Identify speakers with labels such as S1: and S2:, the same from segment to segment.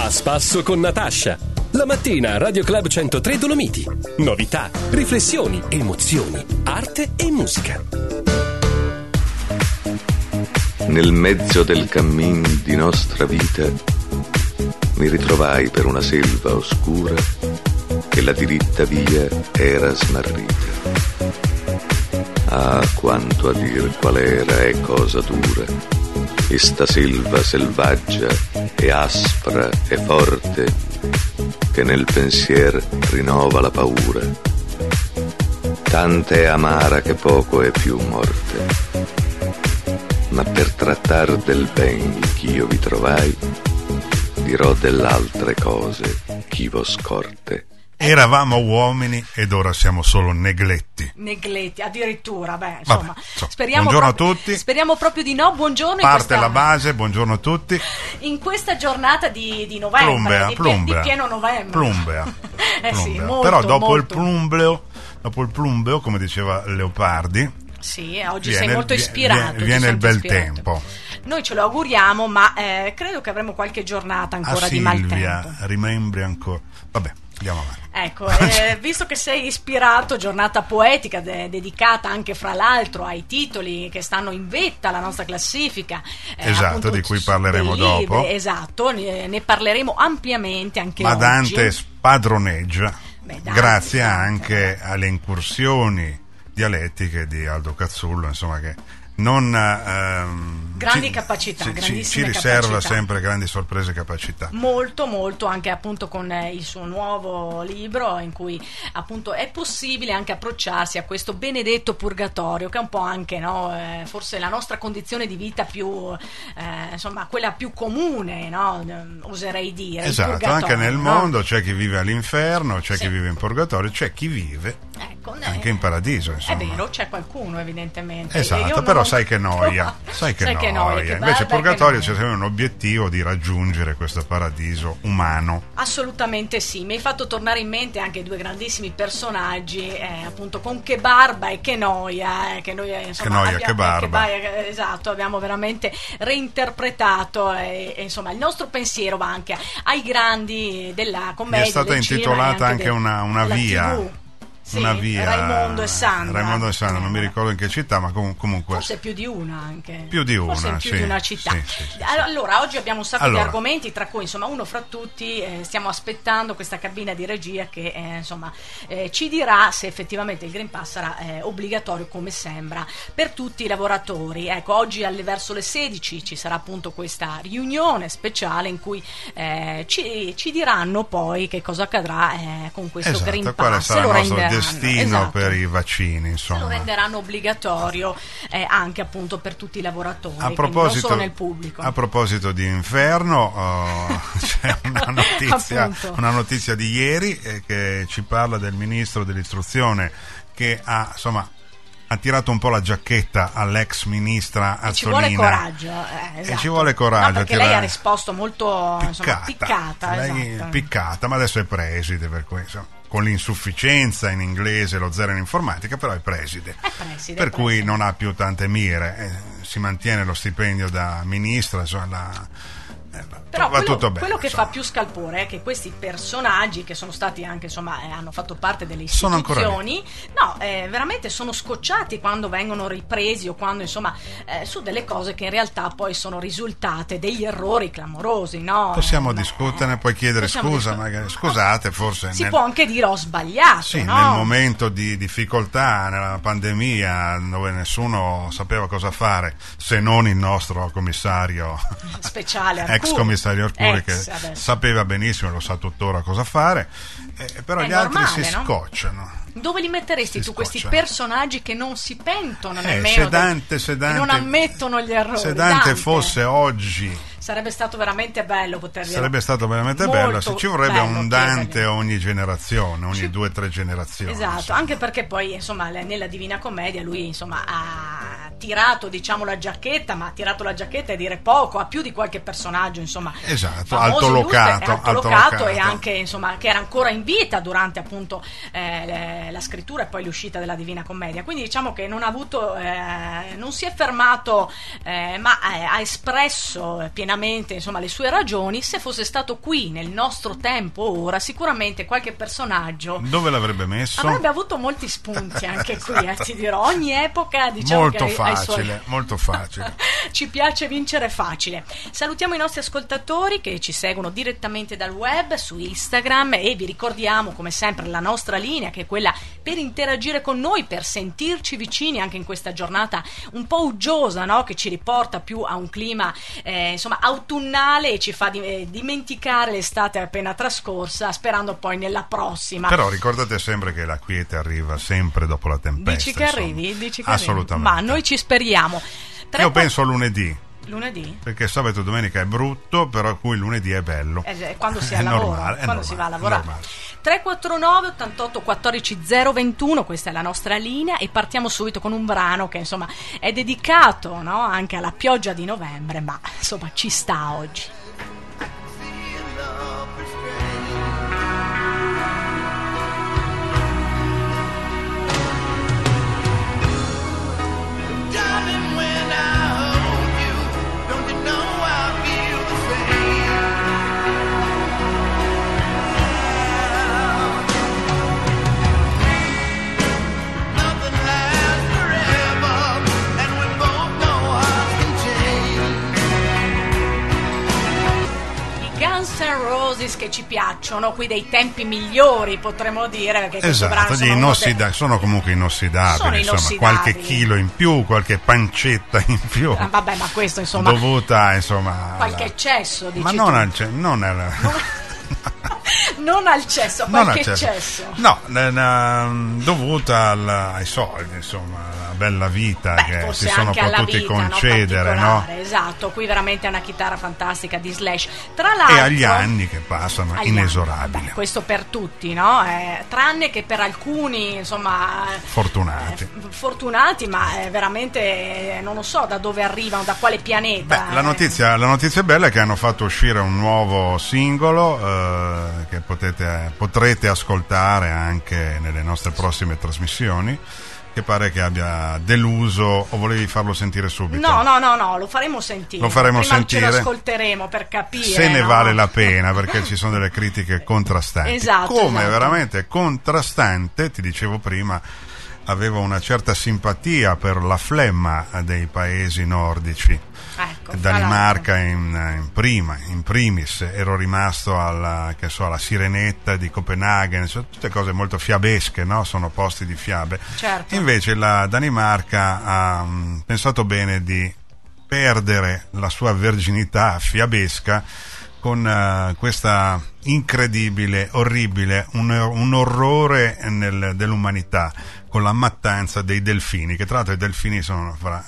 S1: A spasso con Natascia. La mattina a Radio Club 103 Dolomiti. Novità, riflessioni, emozioni, arte e musica.
S2: Nel mezzo del cammin di nostra vita mi ritrovai per una selva oscura e la diritta via era smarrita. Ah, quanto a dir qual era e cosa dura esta selva selvaggia e aspra e forte che nel pensier rinnova la paura. Tanta è amara che poco è più morte. Ma per trattar del ben ch'io vi trovai, dirò dell'altre cose chi vo scorte.
S3: Eravamo uomini ed ora siamo solo negletti.
S4: Negletti, addirittura, beh, insomma.
S3: Vabbè,
S4: speriamo
S3: buongiorno
S4: proprio,
S3: a tutti.
S4: Speriamo proprio di no. Buongiorno.
S3: Parte la base, buongiorno a tutti.
S4: In questa giornata di novembre, di pieno novembre.
S3: Plumbea.
S4: Sì, molto,
S3: però dopo
S4: molto.
S3: il plumbeo, come diceva Leopardi,
S4: sì, oggi sei molto ispirato.
S3: Viene il bel
S4: ispirato.
S3: tempo.
S4: Noi ce lo auguriamo, ma credo che avremo qualche giornata ancora di maltempo.
S3: Silvia, rimembri ancora. Vabbè, andiamo avanti.
S4: Ecco, visto che sei ispirato, giornata poetica dedicata anche fra l'altro ai titoli che stanno in vetta alla nostra classifica.
S3: Esatto,
S4: appunto,
S3: di cui parleremo dopo.
S4: Esatto, ne parleremo ampiamente anche
S3: Ma
S4: oggi.
S3: Dante spadroneggia,
S4: Dante,
S3: grazie anche alle incursioni dialettiche di Aldo Cazzullo, insomma, che non
S4: grandi capacità,
S3: ci riserva sempre grandi sorprese e capacità.
S4: Molto anche appunto con il suo nuovo libro, in cui appunto è possibile anche approcciarsi a questo benedetto purgatorio, che è un po' anche, no, forse la nostra condizione di vita più insomma quella più comune, no, oserei dire.
S3: Esatto, anche nel mondo c'è chi vive all'inferno, c'è chi vive in purgatorio, c'è chi vive anche in paradiso, insomma.
S4: È vero, c'è qualcuno evidentemente.
S3: Esatto, però sai che noia. Sai che noia. Invece il purgatorio c'è sempre un obiettivo di raggiungere questo paradiso umano.
S4: Assolutamente sì, mi hai fatto tornare in mente anche due grandissimi personaggi, appunto con Che barba e Che noia, che noi insomma
S3: che barba.
S4: Esatto, abbiamo veramente reinterpretato e insomma il nostro pensiero va anche ai grandi della commedia.
S3: È stata intitolata anche una via.
S4: TV. Sì,
S3: una via
S4: Raimondo e Sandra,
S3: non mi ricordo in che città, ma comunque
S4: forse più di una anche.
S3: Più di una,
S4: forse in più di una città.
S3: Sì.
S4: Allora, oggi abbiamo un sacco di argomenti, tra cui insomma uno fra tutti stiamo aspettando questa cabina di regia che ci dirà se effettivamente il Green Pass sarà obbligatorio, come sembra, per tutti i lavoratori. Ecco, oggi verso le 16 ci sarà appunto questa riunione speciale in cui ci diranno poi che cosa accadrà con questo Green Pass.
S3: Quale sarà il nostro destino per i vaccini, insomma.
S4: Lo renderanno obbligatorio anche appunto per tutti i lavoratori, non solo nel pubblico.
S3: A proposito di inferno, c'è una notizia di ieri che ci parla del ministro dell'istruzione che ha tirato un po' la giacchetta all'ex ministra Azzolina.
S4: Ci vuole coraggio. Esatto.
S3: E ci vuole coraggio.
S4: No, perché lei ha risposto molto piccata.
S3: Piccata, ma adesso è preside, per cui con l'insufficienza in inglese, lo zero in informatica, però è preside. Per cui non ha più tante mire, si mantiene lo stipendio da ministra,
S4: però
S3: va tutto bene.
S4: Quello che fa più scalpore è che questi personaggi che sono stati anche hanno fatto parte delle istituzioni, veramente sono scocciati quando vengono ripresi o quando su delle cose che in realtà poi sono risultate degli errori clamorosi, no?
S3: Possiamo discuterne, puoi chiedere scusa, magari scusate, forse
S4: si può anche dire ho sbagliato,
S3: sì,
S4: no?
S3: Nel momento di difficoltà, nella pandemia, dove nessuno sapeva cosa fare se non il nostro commissario
S4: speciale,
S3: ex commissario Arcuri, che sapeva benissimo, lo sa tuttora cosa fare, però gli altri si scocciano.
S4: Dove li metteresti tu questi personaggi che non si pentono nemmeno
S3: se Dante,
S4: non ammettono gli errori?
S3: Se Dante fosse oggi,
S4: sarebbe stato veramente bello poterli.
S3: Sarebbe stato veramente bello, se ci vorrebbe un Dante ogni generazione, ogni 2 o 3 generazioni.
S4: Esatto, anche perché poi nella Divina Commedia lui ha tirato, diciamo, la giacchetta, ma ha tirato la giacchetta è dire poco, ha più di qualche personaggio, insomma,
S3: esatto, altolocato
S4: e anche, insomma, che era ancora in vita durante appunto la scrittura e poi l'uscita della Divina Commedia. Quindi diciamo che non ha avuto, non si è fermato, ma ha espresso pienamente, insomma, le sue ragioni. Se fosse stato qui nel nostro tempo ora, sicuramente qualche personaggio
S3: dove l'avrebbe messo?
S4: Avrebbe avuto molti spunti anche qui, ti dirò. Ogni epoca, diciamo,
S3: molto
S4: che
S3: facile, molto facile.
S4: Ci piace vincere facile. Salutiamo i nostri ascoltatori che ci seguono direttamente dal web, su Instagram, e vi ricordiamo come sempre la nostra linea, che è quella per interagire con noi, per sentirci vicini anche in questa giornata un po' uggiosa, no? Che ci riporta più a un clima insomma autunnale e ci fa dimenticare l'estate appena trascorsa, sperando poi nella prossima.
S3: Però ricordate sempre che la quiete arriva sempre dopo la tempesta.
S4: Dici che arrivi?
S3: Assolutamente.
S4: Ma noi ci speriamo.
S3: Io penso lunedì.
S4: Lunedì?
S3: Perché sabato e domenica è brutto, però qui il lunedì è bello.
S4: Quando si lavora, quando si va a lavorare. 349 88 14 021, questa è la nostra linea, e partiamo subito con un brano che insomma è dedicato, no, anche alla pioggia di novembre, ma insomma ci sta oggi. Roses che ci piacciono, qui dei tempi migliori potremmo dire, perché
S3: esatto, sono comunque inossidabili, insomma, qualche chilo in più, qualche pancetta in più.
S4: Vabbè, ma questo insomma
S3: dovuta, insomma,
S4: qualche eccesso, dici,
S3: ma non al non
S4: al cesso, qualche eccesso.
S3: No, dovuta ai soldi, insomma, la bella vita che si sono potuti concedere, no?
S4: Esatto, qui veramente è una chitarra fantastica di Slash. Tra l'altro,
S3: e agli anni che passano, inesorabile.
S4: Vabbè, questo per tutti, no? Tranne che per alcuni, insomma, fortunati, ma veramente non lo so da dove arrivano, da quale pianeta.
S3: Beh, la notizia bella è che hanno fatto uscire un nuovo singolo che potrete ascoltare anche nelle nostre prossime trasmissioni, che pare che abbia deluso. O volevi farlo sentire subito?
S4: No, lo faremo sentire. Prima ce lo ascolteremo per capire
S3: se ne vale la pena, perché ci sono delle critiche contrastanti.
S4: Esatto.
S3: Veramente contrastante, ti dicevo prima, avevo una certa simpatia per la flemma dei paesi nordici.
S4: Ecco,
S3: Danimarca in primis, ero rimasto alla Sirenetta di Copenaghen, sono tutte cose molto fiabesche, no? Sono posti di fiabe.
S4: Certo.
S3: Invece la Danimarca ha pensato bene di perdere la sua verginità fiabesca con questa incredibile, orribile, un orrore dell'umanità, con la mattanza dei delfini, che tra l'altro i delfini sono fra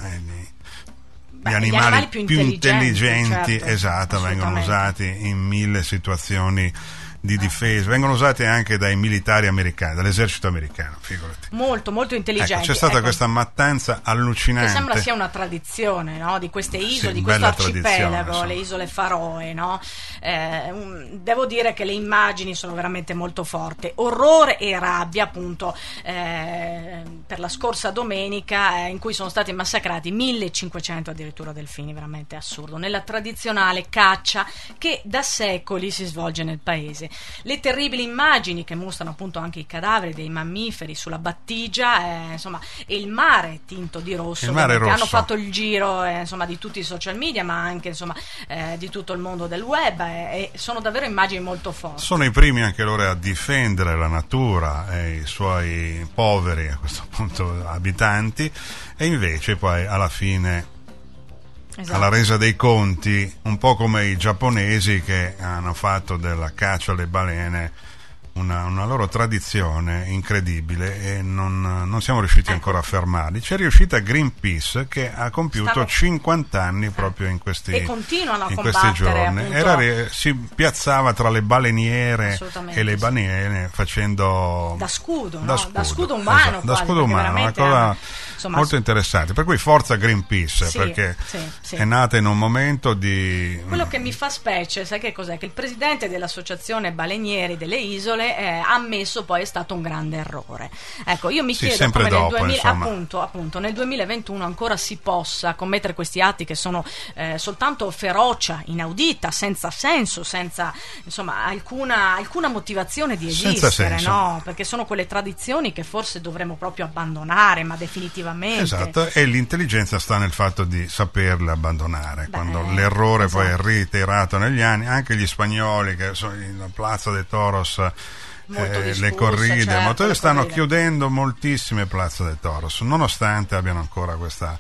S3: gli animali più intelligenti,
S4: certo,
S3: esatto, vengono usati in 1000 situazioni di difesa, vengono usati anche dai militari americani, dall'esercito americano, figurati.
S4: Molto, molto intelligenti.
S3: C'è stata questa mattanza allucinante.
S4: Che sembra sia una tradizione, no? Di queste isole, di questo arcipelago, le isole Faroe, no? Devo dire che le immagini sono veramente molto forti. Orrore e rabbia, appunto, per la scorsa domenica, in cui sono stati massacrati 1500 addirittura delfini, veramente assurdo, nella tradizionale caccia che da secoli si svolge nel paese. Le terribili immagini che mostrano appunto anche i cadaveri dei mammiferi sulla battigia, insomma, e il mare tinto di rosso, che hanno fatto il giro insomma, di tutti i social media, ma anche insomma, di tutto il mondo del web, e sono davvero immagini molto forti.
S3: Sono i primi anche loro a difendere la natura e i suoi poveri, a questo punto, abitanti, e invece poi alla fine, esatto, alla resa dei conti, un po' come i giapponesi che hanno fatto della caccia alle balene una loro tradizione incredibile, e non siamo riusciti ancora a fermarli. C'è riuscita Greenpeace, che ha compiuto 50 anni proprio in questi giorni. Si piazzava tra le baleniere e le balene facendo
S4: da scudo
S3: umano,
S4: esatto,
S3: una cosa
S4: insomma,
S3: molto interessanti. Per cui forza Greenpeace,
S4: sì,
S3: perché
S4: sì.
S3: è nata in un momento di...
S4: Quello che mi fa specie, sai che cos'è? Che il presidente dell'associazione balenieri delle isole ha ammesso poi è stato un grande errore. Ecco, io mi chiedo come appunto nel 2021 ancora si possa commettere questi atti che sono soltanto ferocia inaudita, senza senso, senza insomma alcuna motivazione di esistere, no? Perché sono quelle tradizioni che forse dovremmo proprio abbandonare, ma definitivamente.
S3: Esatto, e l'intelligenza sta nel fatto di saperle abbandonare. Quando l'errore poi è reiterato negli anni, anche gli spagnoli che sono in Plaza de Toros, le corride, stanno chiudendo moltissime Plaza de Toros, nonostante abbiano ancora questa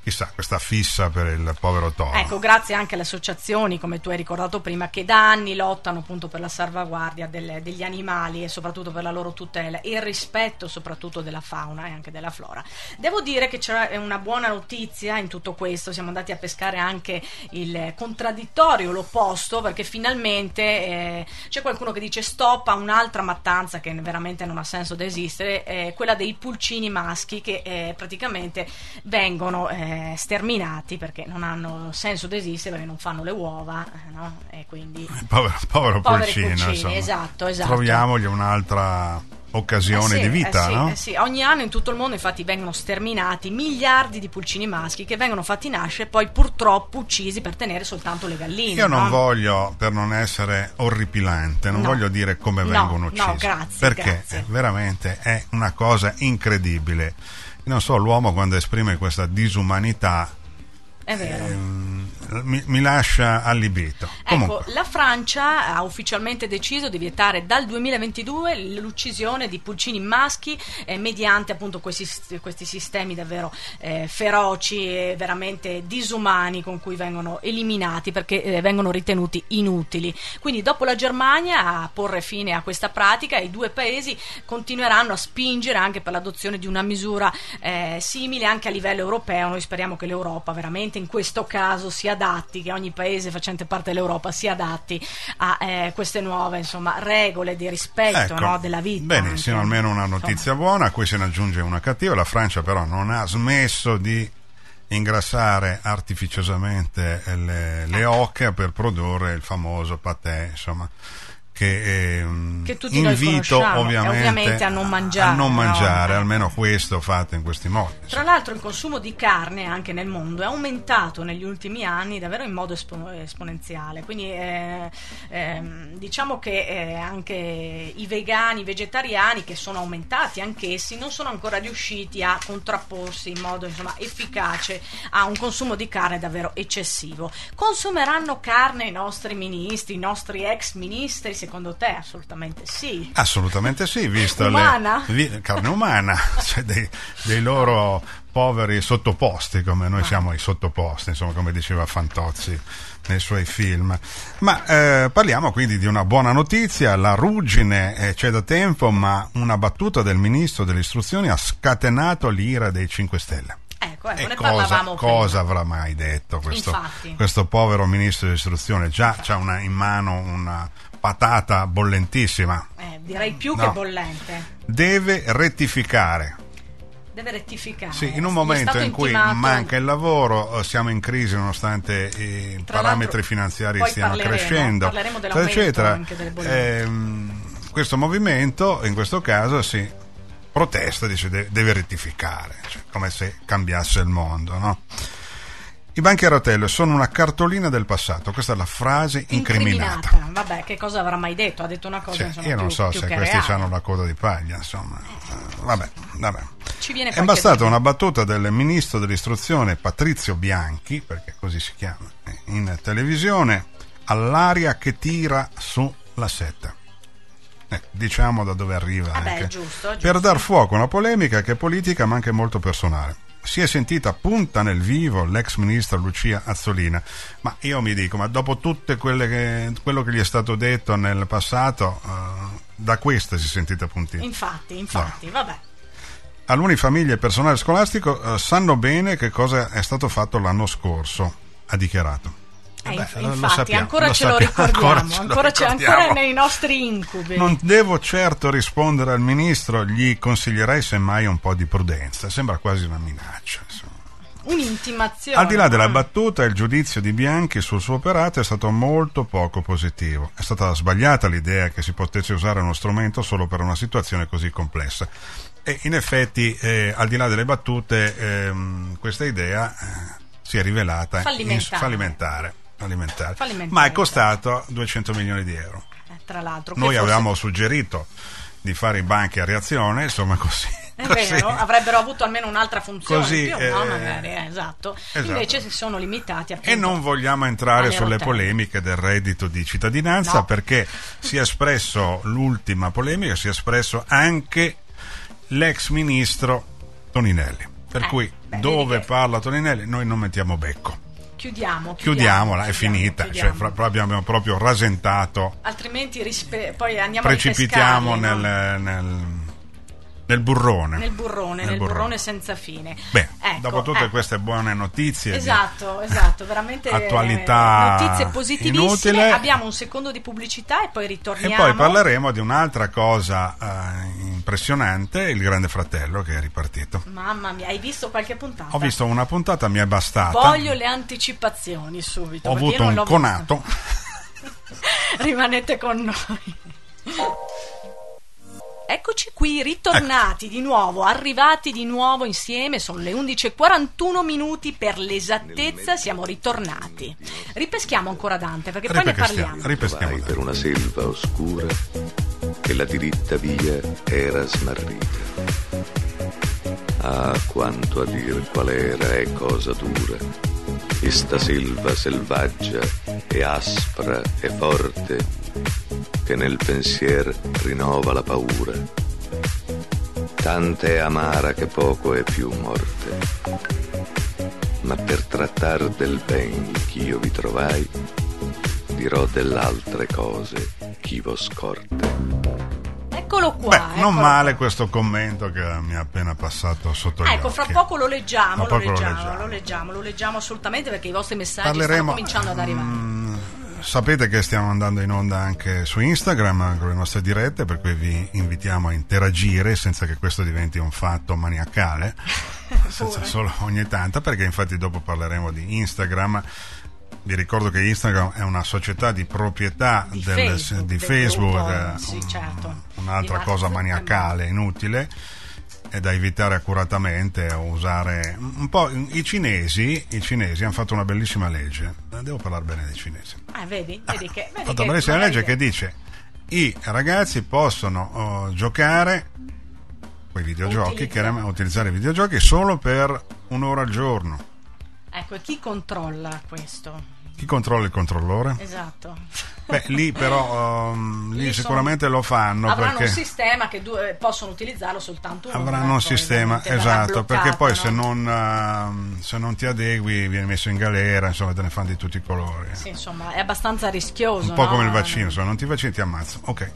S3: fissa per il povero toro.
S4: Ecco, grazie anche alle associazioni, come tu hai ricordato prima, che da anni lottano appunto per la salvaguardia degli animali e soprattutto per la loro tutela e il rispetto soprattutto della fauna e anche della flora. Devo dire che c'è una buona notizia in tutto questo, siamo andati a pescare anche il contraddittorio, l'opposto, perché finalmente c'è qualcuno che dice stop a un'altra mattanza che veramente non ha senso di esistere, quella dei pulcini maschi che praticamente vengono sterminati perché non hanno senso di esistere, perché non fanno le uova, no? E quindi
S3: povero pulcino, insomma.
S4: Esatto.
S3: Troviamogli un'altra occasione di vita, no?
S4: Sì. Ogni anno in tutto il mondo infatti vengono sterminati miliardi di pulcini maschi che vengono fatti nascere e poi purtroppo uccisi per tenere soltanto le galline.
S3: Io non voglio, per non essere orripilante, non voglio dire come vengono uccisi,
S4: no, grazie,
S3: perché veramente è una cosa incredibile. Non so, l'uomo quando esprime questa disumanità
S4: è vero.
S3: Mi lascia allibito.
S4: Ecco, la Francia ha ufficialmente deciso di vietare dal 2022 l'uccisione di pulcini maschi mediante appunto questi sistemi davvero feroci e veramente disumani con cui vengono eliminati perché vengono ritenuti inutili. Quindi dopo la Germania a porre fine a questa pratica, i due paesi continueranno a spingere anche per l'adozione di una misura simile anche a livello europeo. Noi speriamo che l'Europa veramente in questo caso si adatti, che ogni paese facente parte dell'Europa si adatti a queste nuove regole di rispetto,
S3: ecco,
S4: no, della vita.
S3: Benissimo,
S4: anche.
S3: Almeno una notizia buona, a cui se ne aggiunge una cattiva. La Francia però non ha smesso di ingrassare artificiosamente le oche per produrre il famoso patè, insomma, che
S4: tutti
S3: invito ovviamente
S4: a non mangiare, no?
S3: Almeno questo fatto in questi modi.
S4: Tra l'altro il consumo di carne anche nel mondo è aumentato negli ultimi anni davvero in modo esponenziale, quindi diciamo che anche i vegani, i vegetariani, che sono aumentati anch'essi, non sono ancora riusciti a contrapporsi in modo efficace a un consumo di carne davvero eccessivo. Consumeranno carne i nostri ministri, i nostri ex ministri? Secondo te? Assolutamente sì.
S3: Assolutamente sì, visto
S4: umana?
S3: Carne umana, cioè dei loro poveri sottoposti, come noi siamo i sottoposti, insomma, come diceva Fantozzi nei suoi film. Ma parliamo quindi di una buona notizia. La ruggine c'è da tempo, ma una battuta del ministro dell'istruzione ha scatenato l'ira dei 5 Stelle.
S4: Ecco, ne parlavamo prima.
S3: Cosa avrà mai detto questo povero ministro dell'istruzione? Già c'ha in mano una patata bollentissima.
S4: Direi più che bollente.
S3: Deve rettificare. Sì, in un momento in cui manca il lavoro, siamo in crisi nonostante i parametri finanziari stiano crescendo,
S4: parleremo dell'aumento
S3: eccetera.
S4: Anche delle bollette.
S3: Questo movimento in questo caso si protesta, dice deve rettificare, cioè, come se cambiasse il mondo, no? I banchi a rotelle sono una cartolina del passato, questa è la frase incriminata.
S4: Vabbè, che cosa avrà mai detto? Ha detto una cosa,
S3: io non so se questi hanno la coda di paglia, insomma. Vabbè.
S4: Ci viene
S3: è bastata una battuta del ministro dell'istruzione Patrizio Bianchi, perché così si chiama in televisione, all'aria che tira su la setta. Diciamo da dove arriva,
S4: giusto.
S3: Per dar fuoco a una polemica che è politica ma anche molto personale. Si è sentita punta nel vivo l'ex ministra Lucia Azzolina, ma io mi dico, ma dopo tutte quello che gli è stato detto nel passato, da questa si è sentita puntina.
S4: Infatti, no. Vabbè.
S3: Alcune famiglie e personale scolastico sanno bene che cosa è stato fatto l'anno scorso, ha dichiarato.
S4: infatti, ancora ce lo ricordiamo, ancora nei nostri incubi.
S3: Non devo certo rispondere al ministro, gli consiglierei semmai un po' di prudenza, sembra quasi una minaccia, insomma.
S4: Un'intimazione.
S3: Al di là della battuta, il giudizio di Bianchi sul suo operato è stato molto poco positivo. È stata sbagliata l'idea che si potesse usare uno strumento solo per una situazione così complessa. E in effetti, al di là delle battute, questa idea si è rivelata fallimentare. Ma è costato 200 milioni di euro.
S4: Tra l'altro,
S3: noi avevamo suggerito di fare i banchi a reazione, insomma, così.
S4: È vero, avrebbero avuto almeno un'altra funzione così, più, no? Magari, esatto. Invece si sono limitati appunto.
S3: E non vogliamo entrare sulle polemiche del reddito di cittadinanza, perché si è espresso l'ultima polemica, si è espresso anche l'ex ministro Toninelli. Per cui dove parla Toninelli noi non mettiamo becco. Chiudiamola, è finita. Cioè, abbiamo proprio rasentato.
S4: Altrimenti poi andiamo
S3: precipitiamo
S4: a
S3: nel burrone.
S4: Nel burrone senza fine.
S3: Beh, dopo tutte queste buone notizie,
S4: esatto, veramente
S3: attualità
S4: notizie positivissime.
S3: Inutile.
S4: Abbiamo un secondo di pubblicità e poi ritorniamo.
S3: E poi parleremo di un'altra cosa impressionante, il Grande Fratello che è ripartito.
S4: Mamma mia, hai visto qualche puntata?
S3: Ho visto una puntata, mi è bastata.
S4: Voglio le anticipazioni subito.
S3: Ho avuto un conato.
S4: Rimanete con noi. Eccoci qui, ritornati di nuovo, arrivati di nuovo insieme, sono le 11:41 per l'esattezza, siamo ritornati. Ripeschiamo ancora Dante, perché poi ne parliamo.
S2: Vai per una selva oscura e la diritta via era smarrita. Ah, quanto a dir qual era e cosa dura, e sta selva selvaggia e aspra e forte, che nel pensier rinnova la paura. Tanta è amara che poco è più morte. Ma per trattar del ben ch'io vi trovai, dirò dell'altre cose chi vo scorte.
S4: Eccolo qua.
S3: Non male questo commento che mi ha appena passato sotto gli occhi.
S4: Fra poco lo leggiamo assolutamente, perché i vostri messaggi stanno cominciando ad arrivare.
S3: Sapete che stiamo andando in onda anche su Instagram con le nostre dirette, per cui vi invitiamo a interagire senza che questo diventi un fatto maniacale, senza solo ogni tanto, perché infatti dopo parleremo di Instagram. Vi ricordo che Instagram è una società di proprietà di Facebook,
S4: certo.
S3: Un'altra cosa maniacale, inutile, è da evitare accuratamente a usare un po'. I cinesi hanno fatto una bellissima legge. Devo parlare bene dei cinesi.
S4: Vedi che
S3: hanno fatto una bellissima legge che dice: i ragazzi possono giocare quei videogiochi, utilizzare i videogiochi solo per un'ora al giorno.
S4: Ecco, e chi controlla questo?
S3: Chi controlla il controllore?
S4: Esatto.
S3: Beh, lì però lì sicuramente lo fanno,
S4: avranno
S3: perché
S4: un sistema che possono utilizzarlo soltanto un'ora.
S3: Avranno un sistema, esatto, perché poi se non ti adegui vieni messo in galera, insomma te ne fanno di tutti i colori.
S4: Sì, insomma, è abbastanza rischioso.
S3: Un po' come il vaccino, insomma, non ti vaccini ti ammazzo. Ok.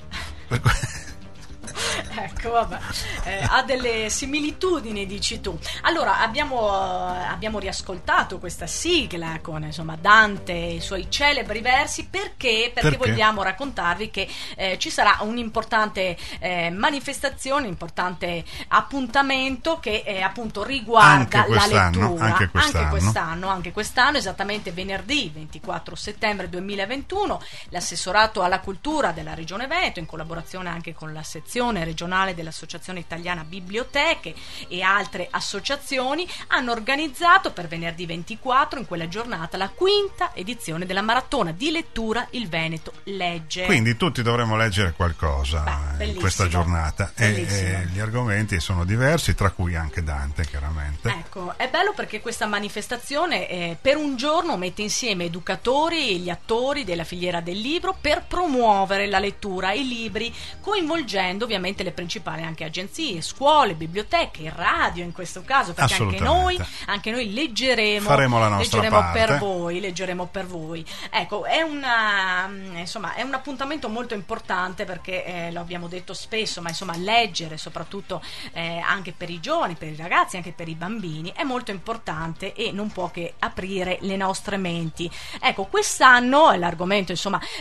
S4: Ecco, vabbè, ha delle similitudini, dici tu. Allora, abbiamo riascoltato questa sigla con Dante e i suoi celebri versi perché vogliamo raccontarvi che ci sarà un'importante manifestazione, un importante appuntamento che appunto riguarda la lettura anche quest'anno, esattamente venerdì 24 settembre 2021. L'assessorato alla cultura della Regione Veneto, in collaborazione anche con la sezione regionale dell'Associazione Italiana Biblioteche e altre associazioni, hanno organizzato per venerdì 24 in quella giornata la 5ª edizione della maratona di lettura Il Veneto Legge.
S3: Quindi tutti dovremo leggere qualcosa in questa giornata e gli argomenti sono diversi, tra cui anche Dante, chiaramente.
S4: Ecco, è bello perché questa manifestazione per un giorno mette insieme educatori e gli attori della filiera del libro per promuovere la lettura, i libri, coinvolgendo ovviamente le principali principali anche agenzie, scuole, biblioteche, radio in questo caso, perché anche noi leggeremo,
S3: faremo la nostra parte.
S4: Leggeremo per voi. Ecco, è un appuntamento molto importante perché lo abbiamo detto spesso, ma insomma leggere soprattutto anche per i giovani, per i ragazzi, anche per i bambini è molto importante e non può che aprire le nostre menti. Ecco, quest'anno l'argomento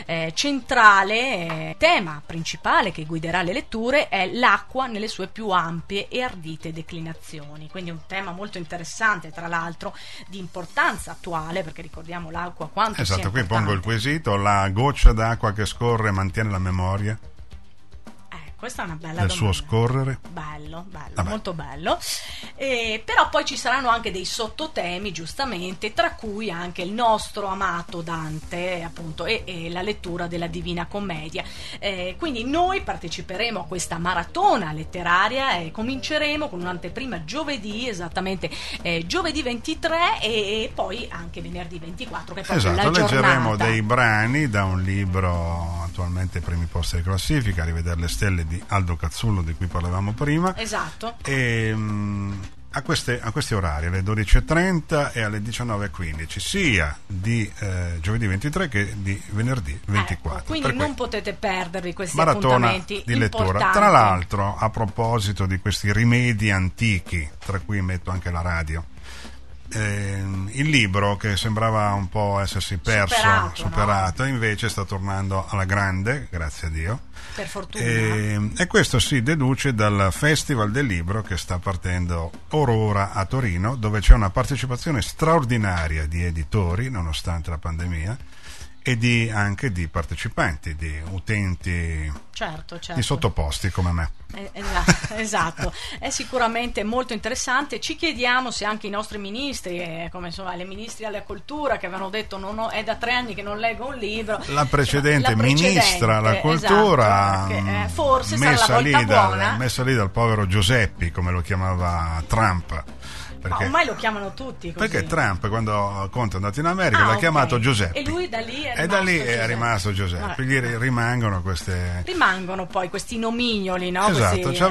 S4: centrale, tema principale che guiderà le letture è l'acqua nelle sue più ampie e ardite declinazioni, quindi un tema molto interessante, tra l'altro di importanza attuale, perché ricordiamo l'acqua quanto sia importante.
S3: Qui pongo il quesito: la goccia d'acqua che scorre mantiene la memoria?
S4: Questa è una bella
S3: del
S4: domanda.
S3: Suo scorrere?
S4: Bello, molto bello. Però poi ci saranno anche dei sottotemi, giustamente, tra cui anche il nostro amato Dante, appunto, e la lettura della Divina Commedia. Quindi noi parteciperemo a questa maratona letteraria e cominceremo con un'anteprima giovedì, esattamente giovedì 23 e poi anche venerdì 24, che è proprio la giornata.
S3: Leggeremo dei brani da un libro attualmente ai primi posti di classifica, Rivedere le stelle di Aldo Cazzullo, di cui parlavamo prima.
S4: Esatto.
S3: E a questi orari, alle 12:30 e alle 19:15, sia di giovedì 23 che di venerdì 24.
S4: Quindi non potete perdervi questi
S3: maratona
S4: appuntamenti
S3: di lettura.
S4: importanti.
S3: Tra l'altro, a proposito di questi rimedi antichi, tra cui metto anche la radio, il libro che sembrava un po' essersi perso, superato, no? Invece sta tornando alla grande, grazie a Dio,
S4: per fortuna.
S3: E questo si deduce dal Festival del Libro che sta partendo ora a Torino, dove c'è una partecipazione straordinaria di editori nonostante la pandemia e anche di partecipanti, di utenti,
S4: certo.
S3: di sottoposti come me.
S4: Esatto, è sicuramente molto interessante. Ci chiediamo se anche i nostri ministri, come insomma le ministri alla cultura, che avevano detto è da 3 anni che non leggo un libro,
S3: la precedente ministra alla cultura,
S4: esatto, forse sarà la volta buona,
S3: messa lì dal povero Giuseppi, come lo chiamava Trump.
S4: Perché, ormai lo chiamano tutti così.
S3: Perché Trump, quando Conte è andato in America, l'ha chiamato Giuseppe.
S4: E lui da lì è
S3: rimasto Giuseppe. Gli rimangono
S4: poi questi nomignoli, no?
S3: Esatto,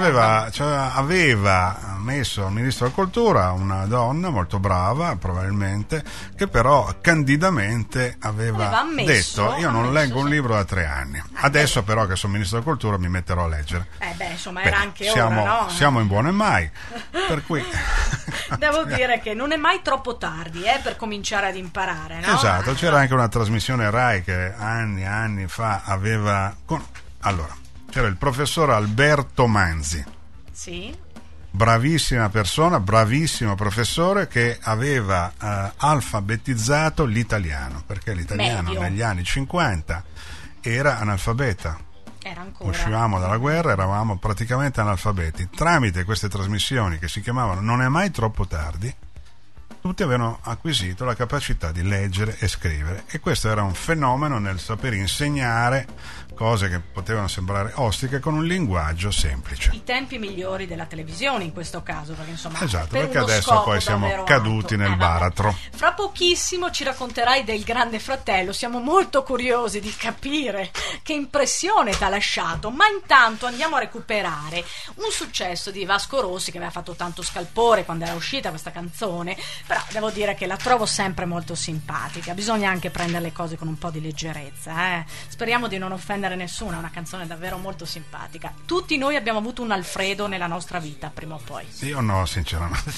S3: aveva messo al ministro della cultura una donna molto brava, probabilmente, che però candidamente aveva detto: io non leggo un libro da 3 anni. Adesso però che sono ministro della cultura mi metterò a leggere.
S4: Era anche ora, no?
S3: Siamo in buone mai, per cui
S4: devo dire che non è mai troppo tardi per cominciare ad imparare, no?
S3: Esatto, c'era anche una trasmissione Rai che anni fa aveva c'era il professor Alberto Manzi.
S4: Sì.
S3: Bravissima persona, bravissimo professore, che aveva alfabetizzato l'italiano, perché l'italiano negli anni 50 era analfabeta.
S4: Era ancora.
S3: Uscivamo dalla guerra, eravamo praticamente analfabeti. Tramite queste trasmissioni che si chiamavano Non è mai troppo tardi, tutti avevano acquisito la capacità di leggere e scrivere, e questo era un fenomeno nel saper insegnare cose che potevano sembrare ostiche con un linguaggio semplice.
S4: I tempi migliori della televisione in questo caso, perché insomma,
S3: esatto, perché adesso poi siamo caduti nel baratro.
S4: Fra pochissimo ci racconterai del Grande Fratello, siamo molto curiosi di capire che impressione ti ha lasciato, ma intanto andiamo a recuperare un successo di Vasco Rossi che aveva fatto tanto scalpore quando era uscita questa canzone, però devo dire che la trovo sempre molto simpatica. Bisogna anche prendere le cose con un po' di leggerezza, speriamo di non offendere nessuno. È una canzone davvero molto simpatica. Tutti noi abbiamo avuto un Alfredo nella nostra vita prima o poi.
S3: Io no, sinceramente.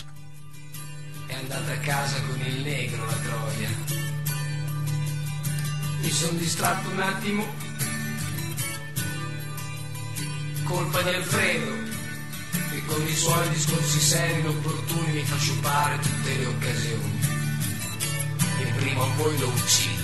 S5: È andata a casa con il negro la troia, mi sono distratto un attimo, colpa di Alfredo, che con i suoi discorsi seri e opportuni mi fa sciupare tutte le occasioni, e prima o poi lo uccido.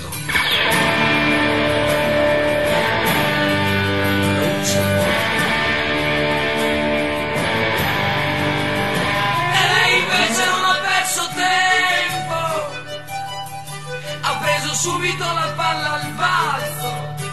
S5: Subito la palla al balzo,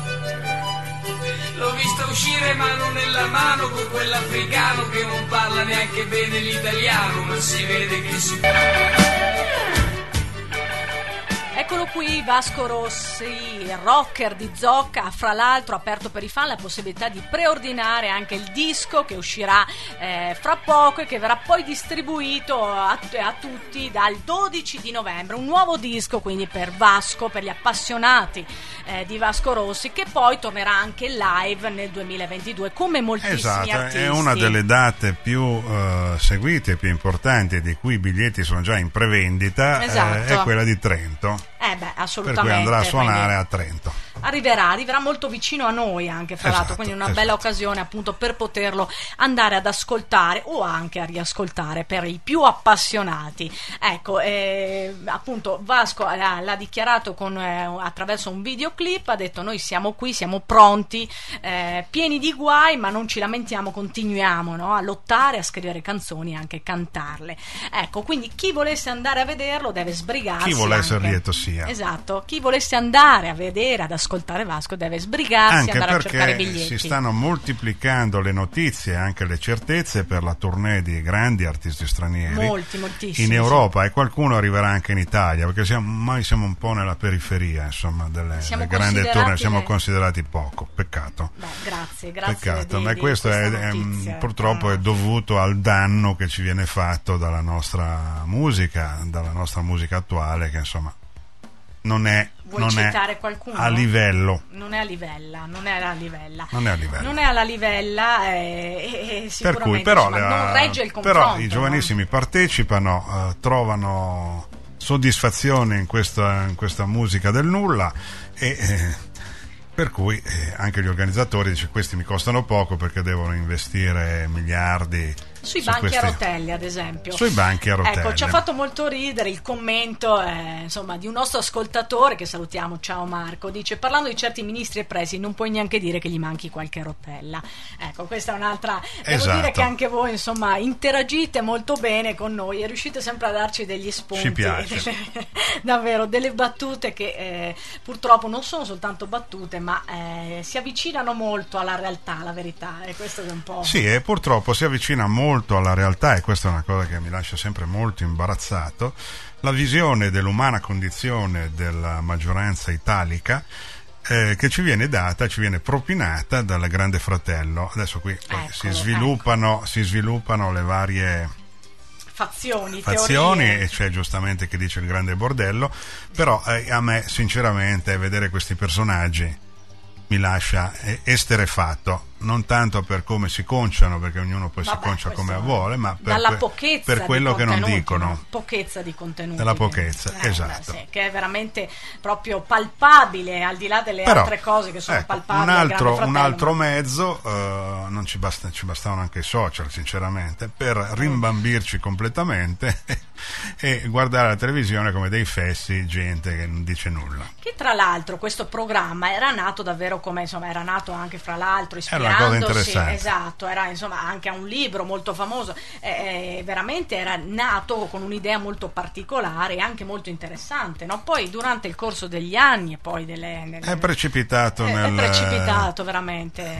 S5: l'ho vista uscire mano nella mano con quell'africano che non parla neanche bene l'italiano, ma si vede che si...
S4: Eccolo qui, Vasco Rossi, rocker di Zocca, fra l'altro ha aperto per i fan la possibilità di preordinare anche il disco che uscirà fra poco e che verrà poi distribuito a tutti dal 12 di novembre. Un nuovo disco quindi per Vasco, per gli appassionati di Vasco Rossi, che poi tornerà anche live nel 2022 come moltissimi artisti.
S3: È una delle date più seguite, più importanti, di cui i biglietti sono già in prevendita, è quella di Trento.
S4: Assolutamente.
S3: Per cui andrà a suonare a Trento.
S4: Arriverà molto vicino a noi anche, fra l'altro, quindi una bella occasione appunto per poterlo andare ad ascoltare o anche a riascoltare per i più appassionati. Ecco, appunto Vasco l'ha dichiarato attraverso un videoclip, ha detto: noi siamo qui, siamo pronti, pieni di guai, ma non ci lamentiamo, continuiamo, no? A lottare, a scrivere canzoni e anche cantarle. Ecco, quindi chi volesse andare a vederlo deve sbrigarsi.
S3: Chi vuole essere lieto sia.
S4: Esatto, chi volesse andare a vedere, ad ascoltare Vasco deve sbrigarsi, andare a cercare i biglietti.
S3: Si stanno moltiplicando le notizie e anche le certezze per la tournée di grandi artisti stranieri,
S4: moltissimi,
S3: in Europa, e qualcuno arriverà anche in Italia, perché siamo un po' nella periferia, insomma, delle grandi tournée, siamo considerati poco. Peccato.
S4: Grazie
S3: peccato, ma questo purtroppo è dovuto al danno che ci viene fatto dalla nostra musica attuale, che insomma non è
S4: qualcuno?
S3: A livello.
S4: Non è alla livella e sicuramente, per cui, però, non regge il confronto.
S3: Però i giovanissimi partecipano, trovano soddisfazione in questa musica del nulla, e per cui anche gli organizzatori dicono: questi mi costano poco perché devono investire miliardi
S4: sui banchi a rotelle, ad esempio.
S3: Sui banchi a rotelle.
S4: Ecco, ci ha fatto molto ridere il commento di un nostro ascoltatore, che salutiamo, ciao Marco, dice: parlando di certi ministri e presi non puoi neanche dire che gli manchi qualche rotella. Ecco, questa è un'altra. Devo dire che anche voi insomma interagite molto bene con noi e riuscite sempre a darci degli spunti.
S3: Ci piace.
S4: Davvero, delle battute che purtroppo non sono soltanto battute, ma si avvicinano molto alla realtà, la verità, e questo è un po'.
S3: Sì, e purtroppo si avvicina molto alla realtà, e questa è una cosa che mi lascia sempre molto imbarazzato, la visione dell'umana condizione della maggioranza italica, che ci viene propinata dal Grande Fratello. Adesso qui si sviluppano le varie
S4: fazioni,
S3: e c'è giustamente chi dice il grande bordello, però a me sinceramente vedere questi personaggi mi lascia esterrefatto, non tanto per come si conciano, perché ognuno poi si concia come vuole, ma per quello che non dicono.
S4: Pochezza di contenuti.
S3: Della pochezza, esatto.
S4: Sì, che è veramente proprio palpabile, al di là delle altre cose che sono palpabili.
S3: Un altro mezzo, non ci bastavano anche i social, sinceramente, per rimbambirci completamente e guardare la televisione come dei fessi, gente che non dice nulla.
S4: Che tra l'altro questo programma era nato davvero era nato anche fra l'altro
S3: era una cosa interessante.
S4: Esatto, era anche un libro molto famoso, veramente era nato con un'idea molto particolare e anche molto interessante, no? Poi durante il corso degli anni e poi
S3: è precipitato
S4: veramente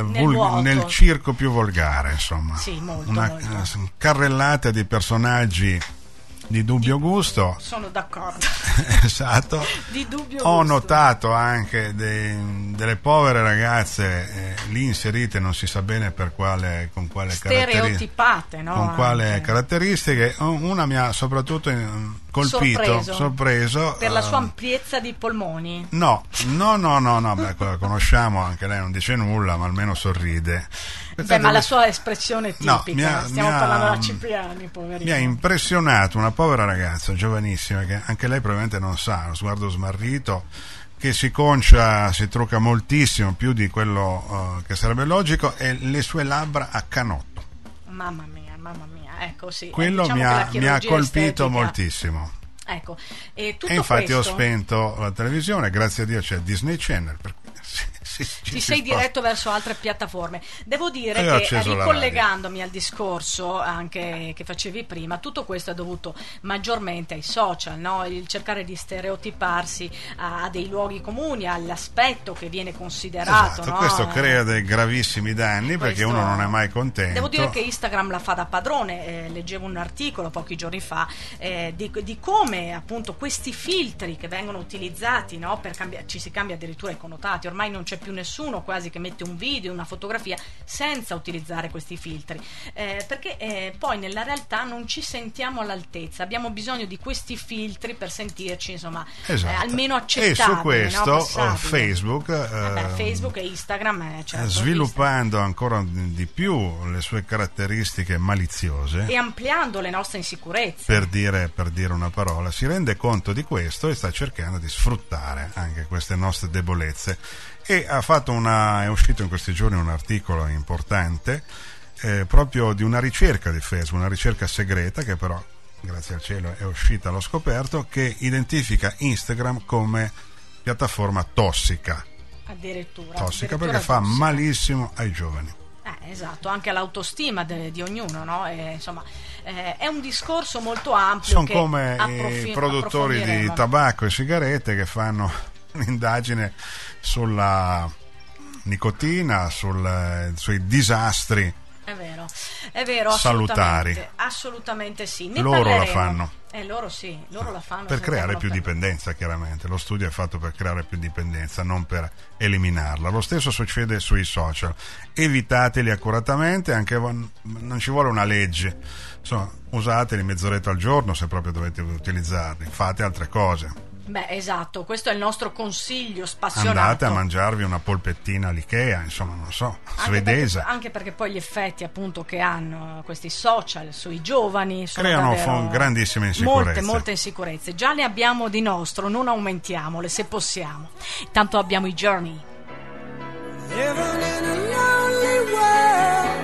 S4: nel
S3: circo più volgare, insomma.
S4: Sì, molto.
S3: Una carrellata di personaggi di dubbio gusto.
S4: Sono d'accordo.
S3: Esatto.
S4: Di dubbio
S3: Ho
S4: gusto.
S3: notato anche delle povere ragazze lì inserite, non si sa bene con quale
S4: stereotipate, no?
S3: Con quale caratteristiche. Una mi ha soprattutto colpito, sorpreso
S4: per la sua ampiezza di polmoni.
S3: No, la conosciamo, anche lei non dice nulla, ma almeno sorride.
S4: Ma la sua espressione è tipica, stiamo parlando da Cipriani, poverino.
S3: Mi ha impressionato una povera ragazza giovanissima, che anche lei probabilmente non sa, lo sguardo smarrito, che si trucca moltissimo, più di quello che sarebbe logico, e le sue labbra a canotto.
S4: Mamma mia, ecco, sì.
S3: Quello
S4: diciamo
S3: mi ha colpito moltissimo.
S4: Ecco, e
S3: infatti ho spento la televisione, grazie a Dio c'è Disney Channel, per cui
S4: ti sei diretto verso altre piattaforme. Devo dire che, ricollegandomi al discorso anche che facevi prima, tutto questo è dovuto maggiormente ai social, no? Il cercare di stereotiparsi a dei luoghi comuni, all'aspetto che viene considerato.
S3: Esatto,
S4: no?
S3: Questo crea dei gravissimi danni, perché uno non è mai contento.
S4: Devo dire che Instagram la fa da padrone. Leggevo un articolo pochi giorni fa di come appunto questi filtri che vengono utilizzati, no? Ci si cambia addirittura i connotati. Ormai non c'è più nessuno quasi che mette un video, una fotografia senza utilizzare questi filtri, perché poi nella realtà non ci sentiamo all'altezza. Abbiamo bisogno di questi filtri per sentirci, insomma, almeno accettabili.
S3: E su questo,
S4: no?
S3: Facebook
S4: e Instagram
S3: sviluppando ancora di più le sue caratteristiche maliziose
S4: e ampliando le nostre insicurezze,
S3: per dire una parola, si rende conto di questo e sta cercando di sfruttare anche queste nostre debolezze. E è uscito in questi giorni un articolo importante proprio di una ricerca di Facebook, una ricerca segreta che però grazie al cielo è uscita allo scoperto, che identifica Instagram come piattaforma tossica.
S4: Addirittura
S3: Perché fa malissimo ai giovani.
S4: Esatto, anche all'autostima di ognuno, no? Insomma, è un discorso molto ampio.
S3: Sono come i produttori di tabacco e sigarette che fanno un'indagine sulla nicotina, sui disastri.
S4: È vero,
S3: salutari.
S4: Assolutamente sì.
S3: Loro la fanno.
S4: Loro la fanno
S3: per creare più dipendenza, chiaramente. Lo studio è fatto per creare più dipendenza, non per eliminarla. Lo stesso succede sui social. Evitateli accuratamente, anche non ci vuole una legge. Insomma, usateli mezz'oretta al giorno se proprio dovete utilizzarli. Fate altre cose.
S4: Esatto, questo è il nostro consiglio spassionato.
S3: Andate a mangiarvi una polpettina all'Ikea, insomma, non so, svedese.
S4: Anche perché poi gli effetti appunto che hanno questi social sui giovani
S3: creano grandissime insicurezze.
S4: Molte insicurezze. Già ne abbiamo di nostro, non aumentiamole se possiamo. Tanto abbiamo i Journey.
S6: Living in a lonely world,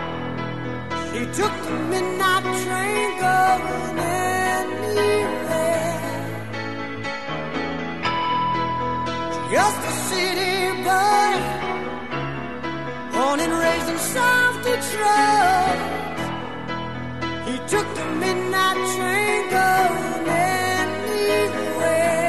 S6: she took the midnight train going anywhere. Just a city boy, born and raised in South Detroit. He took the midnight train going anywhere.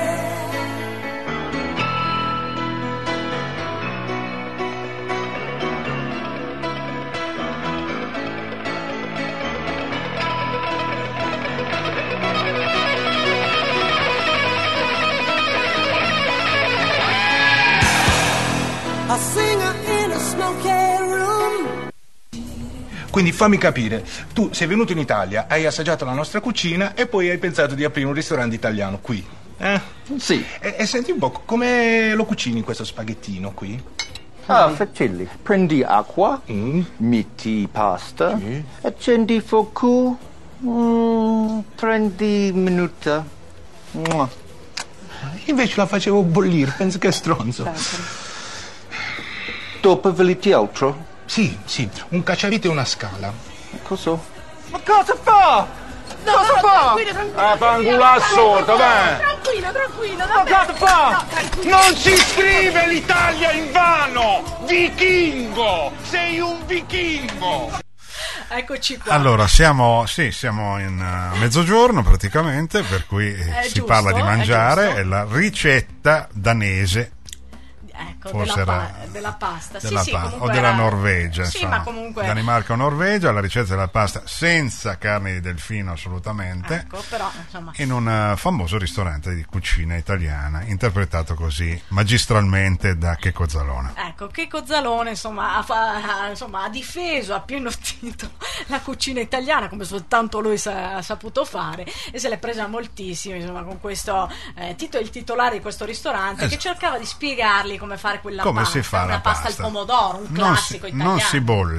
S6: A singer in a smoky room.
S7: Quindi fammi capire, tu sei venuto in Italia, hai assaggiato la nostra cucina e poi hai pensato di aprire un ristorante italiano qui,
S8: Sì.
S7: E senti un po', come lo cucini questo spaghettino qui?
S8: Facilli. Prendi acqua, metti pasta, accendi fuoco, 30 minuti.
S7: Invece la facevo bollire, penso che è stronzo.
S8: Dopo veliti altro?
S7: Sì, un cacciavite e una scala.
S8: Cosa? Ma cosa fa? Cosa fa?
S7: Ah, fangula sorda, vai!
S6: Tranquillo,
S7: Ma cosa fa? Non si scrive l'Italia in vano! Vichingo! Sei un vichingo!
S4: Eccoci qua.
S3: Allora, siamo in mezzogiorno praticamente, per cui si parla di mangiare, è la ricetta danese.
S4: Ecco,
S3: forse
S4: della pasta
S3: o della Norvegia,
S4: sì,
S3: insomma.
S4: Ma comunque
S3: Danimarca o Norvegia, la ricetta della pasta senza carne di delfino assolutamente,
S4: ecco, però, insomma,
S3: in un famoso ristorante di cucina italiana, interpretato così magistralmente da Checco Zalone.
S4: Ecco, Checco Zalone insomma ha difeso a pieno titolo la cucina italiana come soltanto lui ha saputo fare, e se l'è presa moltissimo, insomma, con questo il titolare di questo ristorante, che cercava di spiegargli come fare quella
S3: come
S4: pasta,
S3: si fa
S4: una
S3: la
S4: pasta al pomodoro, un classico italiano.
S3: Non si bolle.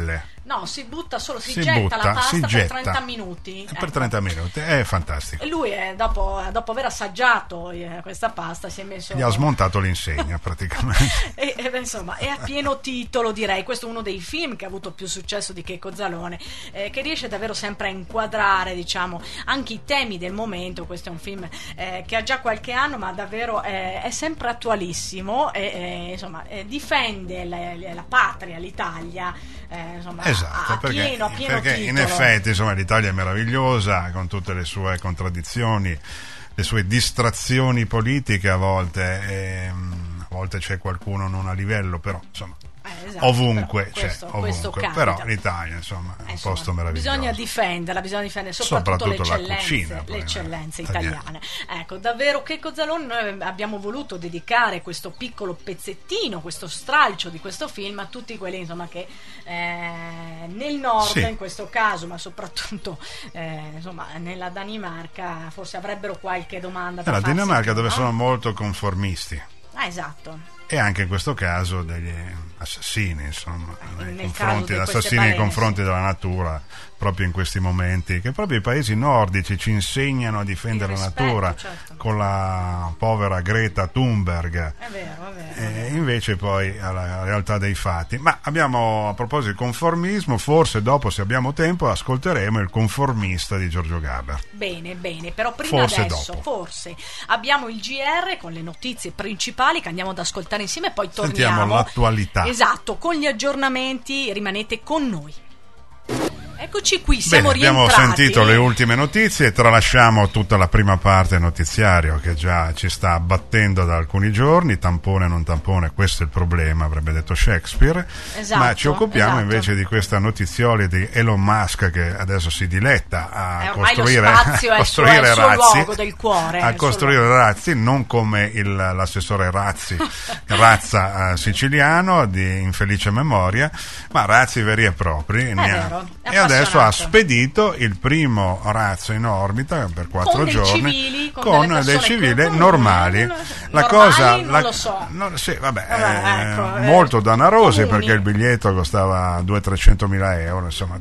S4: No, si butta solo, si getta la pasta per 30 minuti.
S3: Per 30 minuti, è fantastico.
S4: E lui, dopo aver assaggiato questa pasta, si è messo...
S3: Gli ha smontato l'insegna praticamente.
S4: Insomma, è a pieno titolo, direi. Questo è uno dei film che ha avuto più successo di Checco Zalone, che riesce davvero sempre a inquadrare, diciamo, anche i temi del momento. Questo è un film che ha già qualche anno, ma davvero è sempre attualissimo e insomma, difende la patria, l'Italia, insomma,
S3: esatto, perché
S4: titolo.
S3: In effetti, insomma, l'Italia è meravigliosa con tutte le sue contraddizioni, le sue distrazioni politiche a volte c'è qualcuno non a livello, però insomma
S4: esatto,
S3: ovunque
S4: c'è,
S3: ovunque. Però l'Italia insomma è un posto meraviglioso.
S4: Bisogna difenderla soprattutto le eccellenze italiane. Ecco, davvero Checco Zalone, noi abbiamo voluto dedicare questo piccolo pezzettino, questo stralcio di questo film a tutti quelli, insomma, che nel nord, in questo caso, ma soprattutto insomma nella Danimarca, forse avrebbero qualche domanda da farsi.
S3: La Danimarca, dove sono molto conformisti.
S4: Esatto.
S3: E anche in questo caso degli assassini, insomma, nei confronti della natura, proprio in questi momenti, che proprio i paesi nordici ci insegnano a difendere la natura, certo, con la povera Greta Thunberg.
S4: È vero.
S3: Invece poi alla realtà dei fatti. Ma abbiamo, a proposito di conformismo, forse dopo, se abbiamo tempo, ascolteremo Il conformista di Giorgio Gaber.
S4: Bene, però prima forse abbiamo il GR con le notizie principali che andiamo ad ascoltare insieme e poi torniamo.
S3: Sentiamo l'attualità.
S4: Esatto, con gli aggiornamenti, rimanete con noi. Eccoci qui, siamo rientrati.
S3: Abbiamo sentito le ultime notizie e tralasciamo tutta la prima parte notiziario che già ci sta abbattendo da alcuni giorni. Tampone, non tampone, questo è il problema, avrebbe detto Shakespeare.
S4: Esatto,
S3: ma ci occupiamo invece di questa notiziole di Elon Musk, che adesso si diletta a costruire razzi,
S4: luogo del cuore,
S3: a costruire razzi, non come l'assessore Razza siciliano di infelice memoria, ma razzi veri e propri. E adesso ha spedito il primo razzo in orbita per 4 giorni con dei civili normali. La cosa,
S4: non lo so.
S3: Molto danarosi, perché il biglietto costava 200-300 euro, insomma,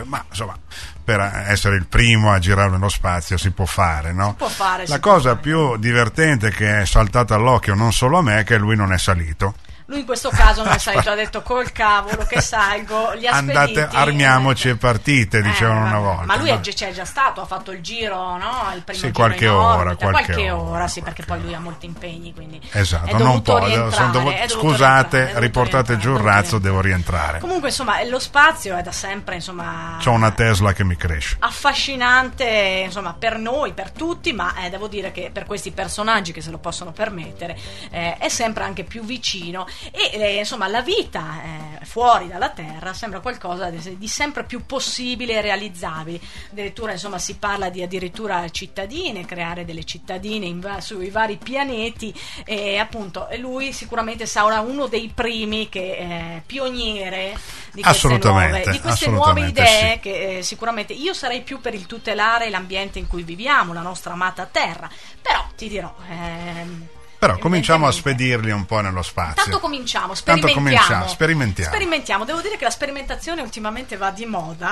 S3: per essere il primo a girare nello spazio si può fare, no? La cosa più divertente che è saltata all'occhio non solo a me è che lui non è salito.
S4: Lui in questo caso non è salito, ha detto col cavolo che salgo, li ha spediti.
S3: Armiamoci e partite, dicevano una volta.
S4: Ma lui c'è già stato, ha fatto il giro, no? Il primo giro
S3: qualche ora,
S4: perché poi lui ha molti impegni, quindi
S3: esatto, non può. Scusate, riportate giù il razzo, devo rientrare.
S4: Comunque, insomma, lo spazio è da sempre, insomma,
S3: c'ho una Tesla che mi cresce.
S4: Affascinante, insomma, per noi, per tutti, ma devo dire che per questi personaggi che se lo possono permettere è sempre anche più vicino. E insomma la vita fuori dalla Terra sembra qualcosa di sempre più possibile e realizzabile. Addirittura, insomma, si parla di addirittura cittadine, creare delle cittadine sui vari pianeti, e appunto lui sicuramente sarà uno dei primi che pioniere di queste nuove idee, sì. Che sicuramente io sarei più per il tutelare l'ambiente in cui viviamo, la nostra amata Terra, però ti dirò
S3: però cominciamo a spedirli un po' nello spazio.
S4: Tanto cominciamo, sperimentiamo. Devo dire che la sperimentazione ultimamente va di moda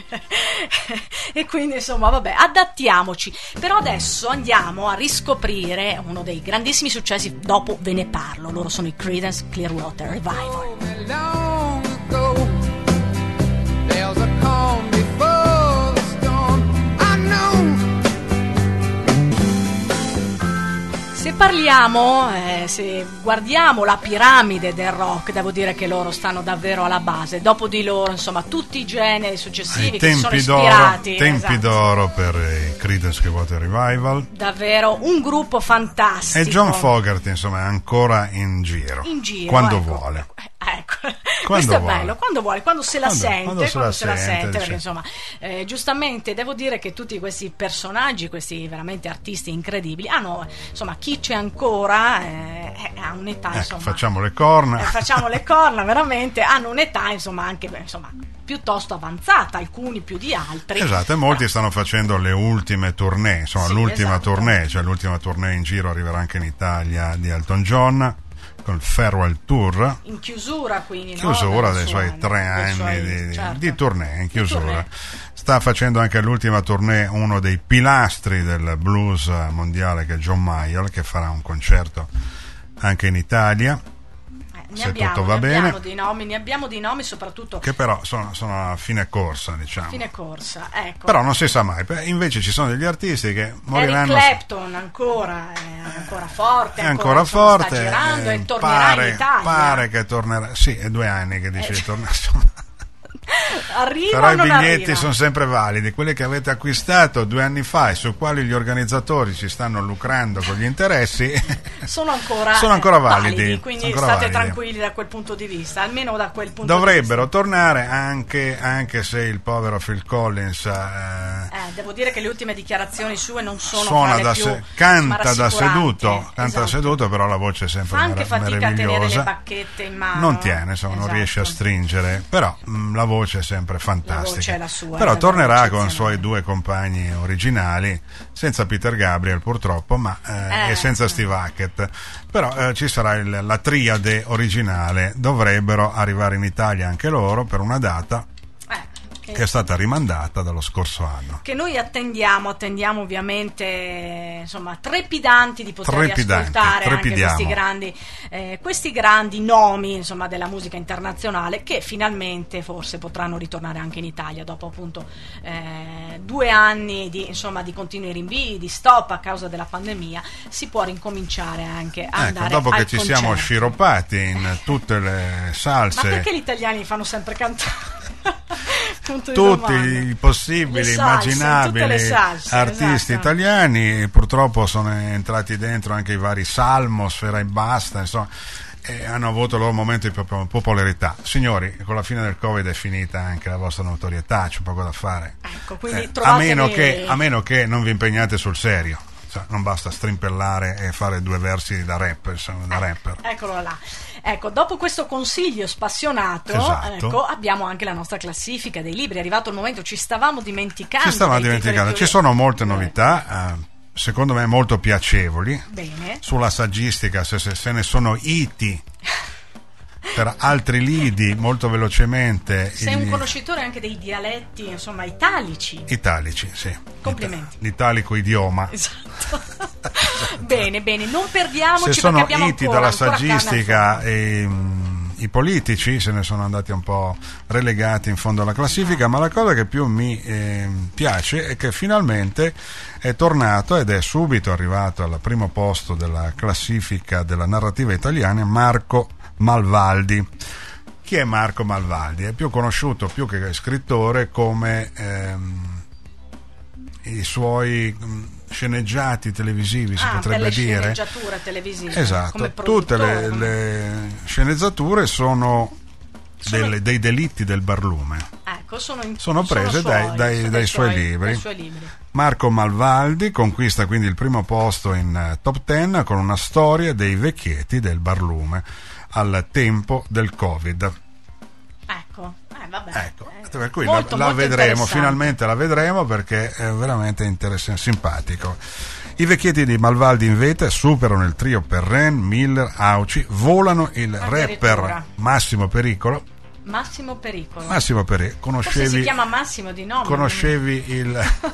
S4: e quindi insomma adattiamoci. Però adesso andiamo a riscoprire uno dei grandissimi successi, dopo ve ne parlo. Loro sono i Creedence Clearwater Revival. Se parliamo, se guardiamo la piramide del rock, devo dire che loro stanno davvero alla base. Dopo di loro, insomma, tutti i generi successivi che si sono ispirati.
S3: Tempi d'oro per i Creedence Clearwater Revival.
S4: Davvero un gruppo fantastico.
S3: E John Fogerty, insomma, è ancora in giro. Quando vuole.
S4: Questo è bello, quando se la sente, perché insomma giustamente devo dire che tutti questi personaggi, questi veramente artisti incredibili hanno, insomma, chi c'è ancora ha un'età, insomma,
S3: facciamo le corna
S4: veramente hanno un'età, insomma, anche piuttosto avanzata, alcuni più di altri.
S3: Esatto, e molti stanno facendo le ultime tournée, insomma, l'ultima tournée in giro arriverà anche in Italia, di Elton John, con il Farewell Tour,
S4: in chiusura quindi,
S3: chiusura dei suoi 3 anni di tournée, in chiusura. Sta facendo anche l'ultima tournée uno dei pilastri del blues mondiale, che è John Mayall, che farà un concerto anche in Italia.
S4: Ne abbiamo di nomi soprattutto
S3: che però sono a fine corsa, diciamo.
S4: Fine corsa, ecco.
S3: Però non si sa mai. Invece ci sono degli artisti che moriranno.
S4: Eric Clapton ancora forte,
S3: ancora forte,
S4: sta girando e tornerà in Italia.
S3: Pare che tornerà. Sì, è 2 anni che dice di tornare.
S4: Arriva,
S3: però i biglietti
S4: arriva?
S3: Sono sempre validi, quelli che avete acquistato 2 anni fa e su quali gli organizzatori si stanno lucrando con gli interessi
S4: sono ancora validi, quindi
S3: ancora
S4: state
S3: validi.
S4: Tranquilli da quel punto di vista, almeno da quel punto
S3: dovrebbero
S4: di vista.
S3: Tornare anche se il povero Phil Collins
S4: devo dire che le ultime dichiarazioni sue non sono
S3: canta da seduto,
S4: esatto.
S3: Però la voce è sempre
S4: fa anche fatica a tenere le
S3: meravigliosa,
S4: bacchette in mano,
S3: non tiene, non riesce a stringere, però la voce è sempre fantastica.
S4: La voce è la sua,
S3: però tornerà con i suoi 2 compagni originali, senza Peter Gabriel purtroppo, ma e senza Steve Hackett. Però ci sarà la triade originale, dovrebbero arrivare in Italia anche loro per una data che è stata rimandata dallo scorso anno.
S4: Che noi attendiamo ovviamente, insomma, trepidanti di poter ascoltare anche questi grandi nomi, insomma, della musica internazionale, che finalmente forse potranno ritornare anche in Italia dopo appunto 2 anni di continui rinvii, di stop a causa della pandemia. Si può rinciare anche a andare
S3: dopo che ci
S4: concerto.
S3: Siamo sciroppati in tutte le salse.
S4: Ma perché gli italiani fanno sempre cantare?
S3: Tutti i possibili, immaginabili artisti italiani purtroppo sono entrati dentro anche i vari Salmo, Sfera e Basta, insomma, e hanno avuto il loro momento di popolarità. Signori, con la fine del Covid è finita anche la vostra notorietà, c'è poco da fare, a meno che non vi impegnate sul serio. Non basta strimpellare e fare 2 versi da rapper.
S4: Eccolo là. Ecco, dopo questo consiglio spassionato, abbiamo anche la nostra classifica dei libri. È arrivato il momento, ci stavamo dimenticando.
S3: Ci sono molte novità, secondo me molto piacevoli.
S4: Bene.
S3: Sulla saggistica, se ne sono iti per altri lidi, molto velocemente.
S4: Sei un conoscitore anche dei dialetti, insomma, italici, sì. Complimenti.
S3: L'italico idioma.
S4: Esatto. Bene, non perdiamoci.
S3: Se sono
S4: abbiamo
S3: iti dalla saggistica i politici se ne sono andati un po' relegati in fondo alla classifica, ma la cosa che più mi piace è che finalmente è tornato ed è subito arrivato al primo posto della classifica della narrativa italiana Marco Malvaldi. Chi è Marco Malvaldi? È più conosciuto, più che scrittore, come i suoi sceneggiati televisivi, si potrebbe dire.
S4: Sceneggiature televisive.
S3: Esatto, tutte le sceneggiature sono dei delitti del barlume.
S4: Ecco,
S3: sono prese dai suoi libri. Marco Malvaldi conquista quindi il primo posto in top 10 con una storia dei vecchietti del barlume al tempo del Covid. Ecco, per cui la vedremo, finalmente la vedremo, perché è veramente interessante, simpatico. I vecchietti di Malvaldi in vete superano il trio Perren, Miller, Auci, volano il rapper Massimo Pericolo.
S4: Forse si chiama Massimo di nome.
S3: Conoscevi il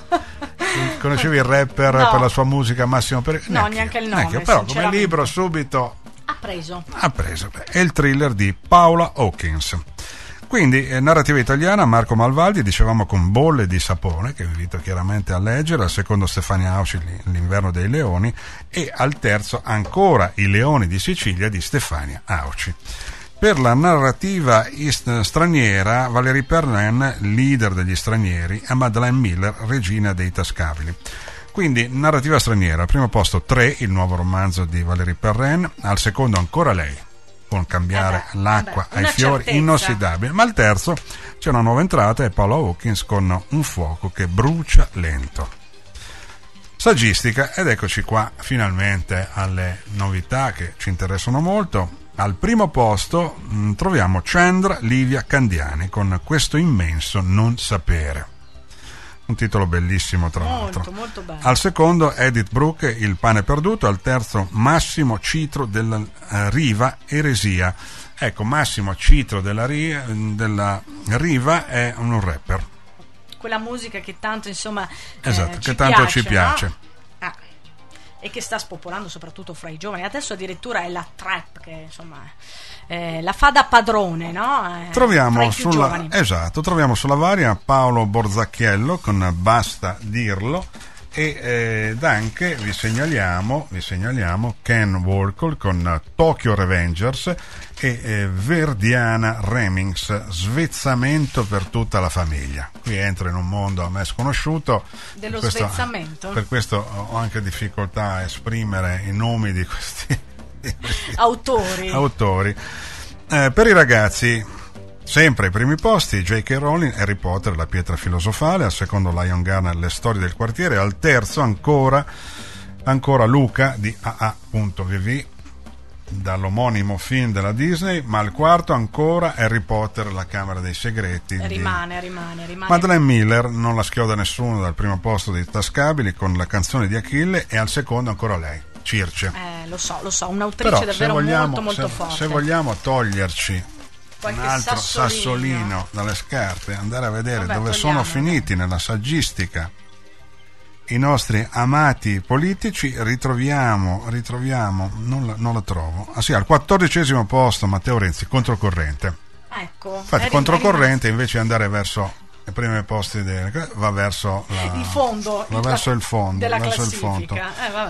S3: rapper per la sua musica Massimo Pericolo?
S4: No, neanche il nome.
S3: Però come libro subito
S4: ha preso.
S3: È il thriller di Paula Hawkins. Quindi narrativa italiana, Marco Malvaldi, dicevamo, con Bolle di sapone, che vi invito chiaramente a leggere, al secondo Stefania Auci, L'inverno dei leoni, e al terzo ancora I leoni di Sicilia di Stefania Auci. Per la narrativa straniera, Valérie Perrin, leader degli stranieri, e Madeleine Miller, regina dei tascabili. Quindi narrativa straniera, al primo posto 3, il nuovo romanzo di Valérie Perrin, al secondo ancora lei, con cambiare l'acqua ai fiori,
S4: certezza.
S3: Inossidabile, ma al terzo c'è una nuova entrata, è Paula Hawkins con Un fuoco che brucia lento. Saggistica, ed eccoci qua finalmente alle novità che ci interessano molto. Al primo posto troviamo Chandra Livia Candiani con Questo immenso non sapere. un titolo bellissimo tra l'altro.
S4: Molto bello.
S3: Al secondo Edith Brooke, Il pane perduto. Al terzo Massimo Citro della Riva, Eresia. Ecco, Massimo Citro della Riva è un rapper.
S4: Quella musica che tanto insomma
S3: esatto, che tanto ci piace.
S4: No? E che sta spopolando soprattutto fra i giovani. Adesso addirittura è la trap che insomma la fa da padrone, no?
S3: Troviamo sulla varia Paolo Borzacchiello con Basta dirlo, ed anche vi segnaliamo Ken Walker con Tokyo Revengers e Verdiana Remix, Svezzamento per tutta la famiglia. Qui entro in un mondo a me sconosciuto
S4: dello svezzamento.
S3: Per questo ho anche difficoltà a esprimere i nomi di questi autori. Per i ragazzi sempre ai primi posti J.K. Rowling, Harry Potter, La pietra filosofale. Al secondo Lion Garner, Le storie del quartiere. Al terzo ancora Luca di A.V. dall'omonimo film della Disney. Ma al quarto ancora Harry Potter, La camera dei segreti.
S4: Rimane.
S3: Madeleine Miller non la schioda nessuno dal primo posto dei tascabili con La canzone di Achille, e al secondo ancora lei, Circe.
S4: Lo so, un'autrice davvero molto forte.
S3: Se vogliamo toglierci
S4: qualche
S3: un altro sassolino dalle scarpe, andare a vedere dove sono finiti nella saggistica i nostri amati politici, ritroviamo non la trovo. Al 14° posto Matteo Renzi, Controcorrente.
S4: Ecco,
S3: infatti Controcorrente invece di andare verso i primi posti va verso
S4: il fondo,
S3: verso il fondo
S4: della
S3: verso
S4: classifica.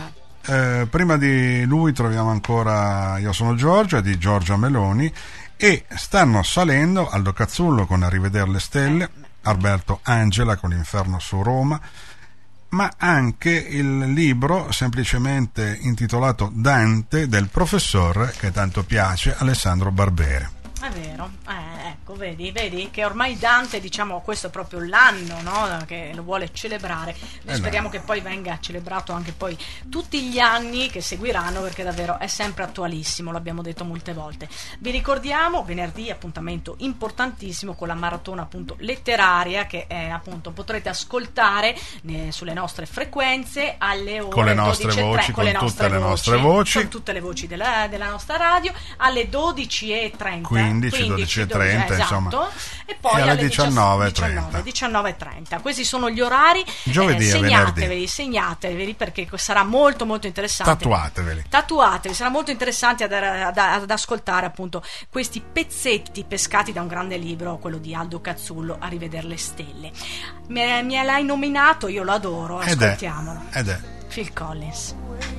S3: Prima di lui troviamo ancora Io sono Giorgia di Giorgia Meloni, e stanno salendo Aldo Cazzullo con A rivedere le stelle, Alberto Angela con L'inferno su Roma, ma anche il libro semplicemente intitolato Dante del professor che tanto piace, Alessandro Barberi.
S4: È vero, ecco, vedi che ormai Dante, diciamo, questo è proprio l'anno, no? Che lo vuole celebrare. Noi speriamo che poi venga celebrato anche poi tutti gli anni che seguiranno, perché davvero è sempre attualissimo, l'abbiamo detto molte volte. Vi ricordiamo venerdì appuntamento importantissimo con la maratona appunto letteraria che appunto potrete ascoltare sulle nostre frequenze alle ore
S3: con le nostre
S4: 12:30,
S3: voci, con tutte le nostre voci,
S4: con tutte le voci della nostra radio, alle 12:30.
S3: 12:30, insomma,
S4: e poi
S3: alle
S4: alle
S3: 19:30.
S4: 19:30. Questi sono gli orari.
S3: Giovedì e venerdì.
S4: Segnateveli perché sarà molto interessante. Tatuatevi, sarà molto interessante ad ascoltare appunto questi pezzetti pescati da un grande libro, quello di Aldo Cazzullo, A rivedere le stelle. Me l'hai nominato, io lo adoro, ascoltiamolo.
S3: Ed è
S4: Phil Collins.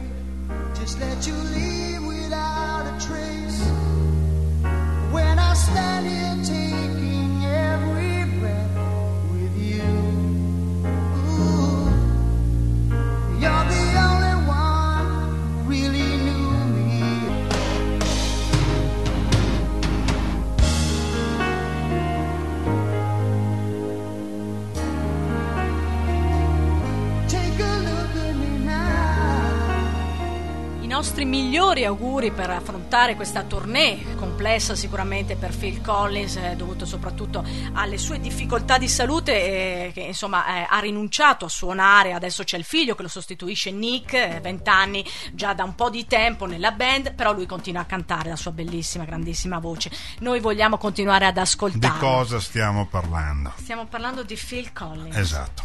S6: Just let you leave without a trace. When I stand here taking every breath with you, ooh, you're the only one who really knew me. Take a look at me now.
S4: I nostri migliori auguri per affrontare questa tournée complessa sicuramente per Phil Collins, dovuto soprattutto alle sue difficoltà di salute, che insomma ha rinunciato a suonare. Adesso c'è il figlio che lo sostituisce, Nick, 20 anni già da un po' di tempo nella band, però lui continua a cantare la sua bellissima, grandissima voce. Noi vogliamo continuare ad ascoltarlo.
S3: Di cosa stiamo parlando?
S4: Stiamo parlando di Phil Collins.
S3: Esatto.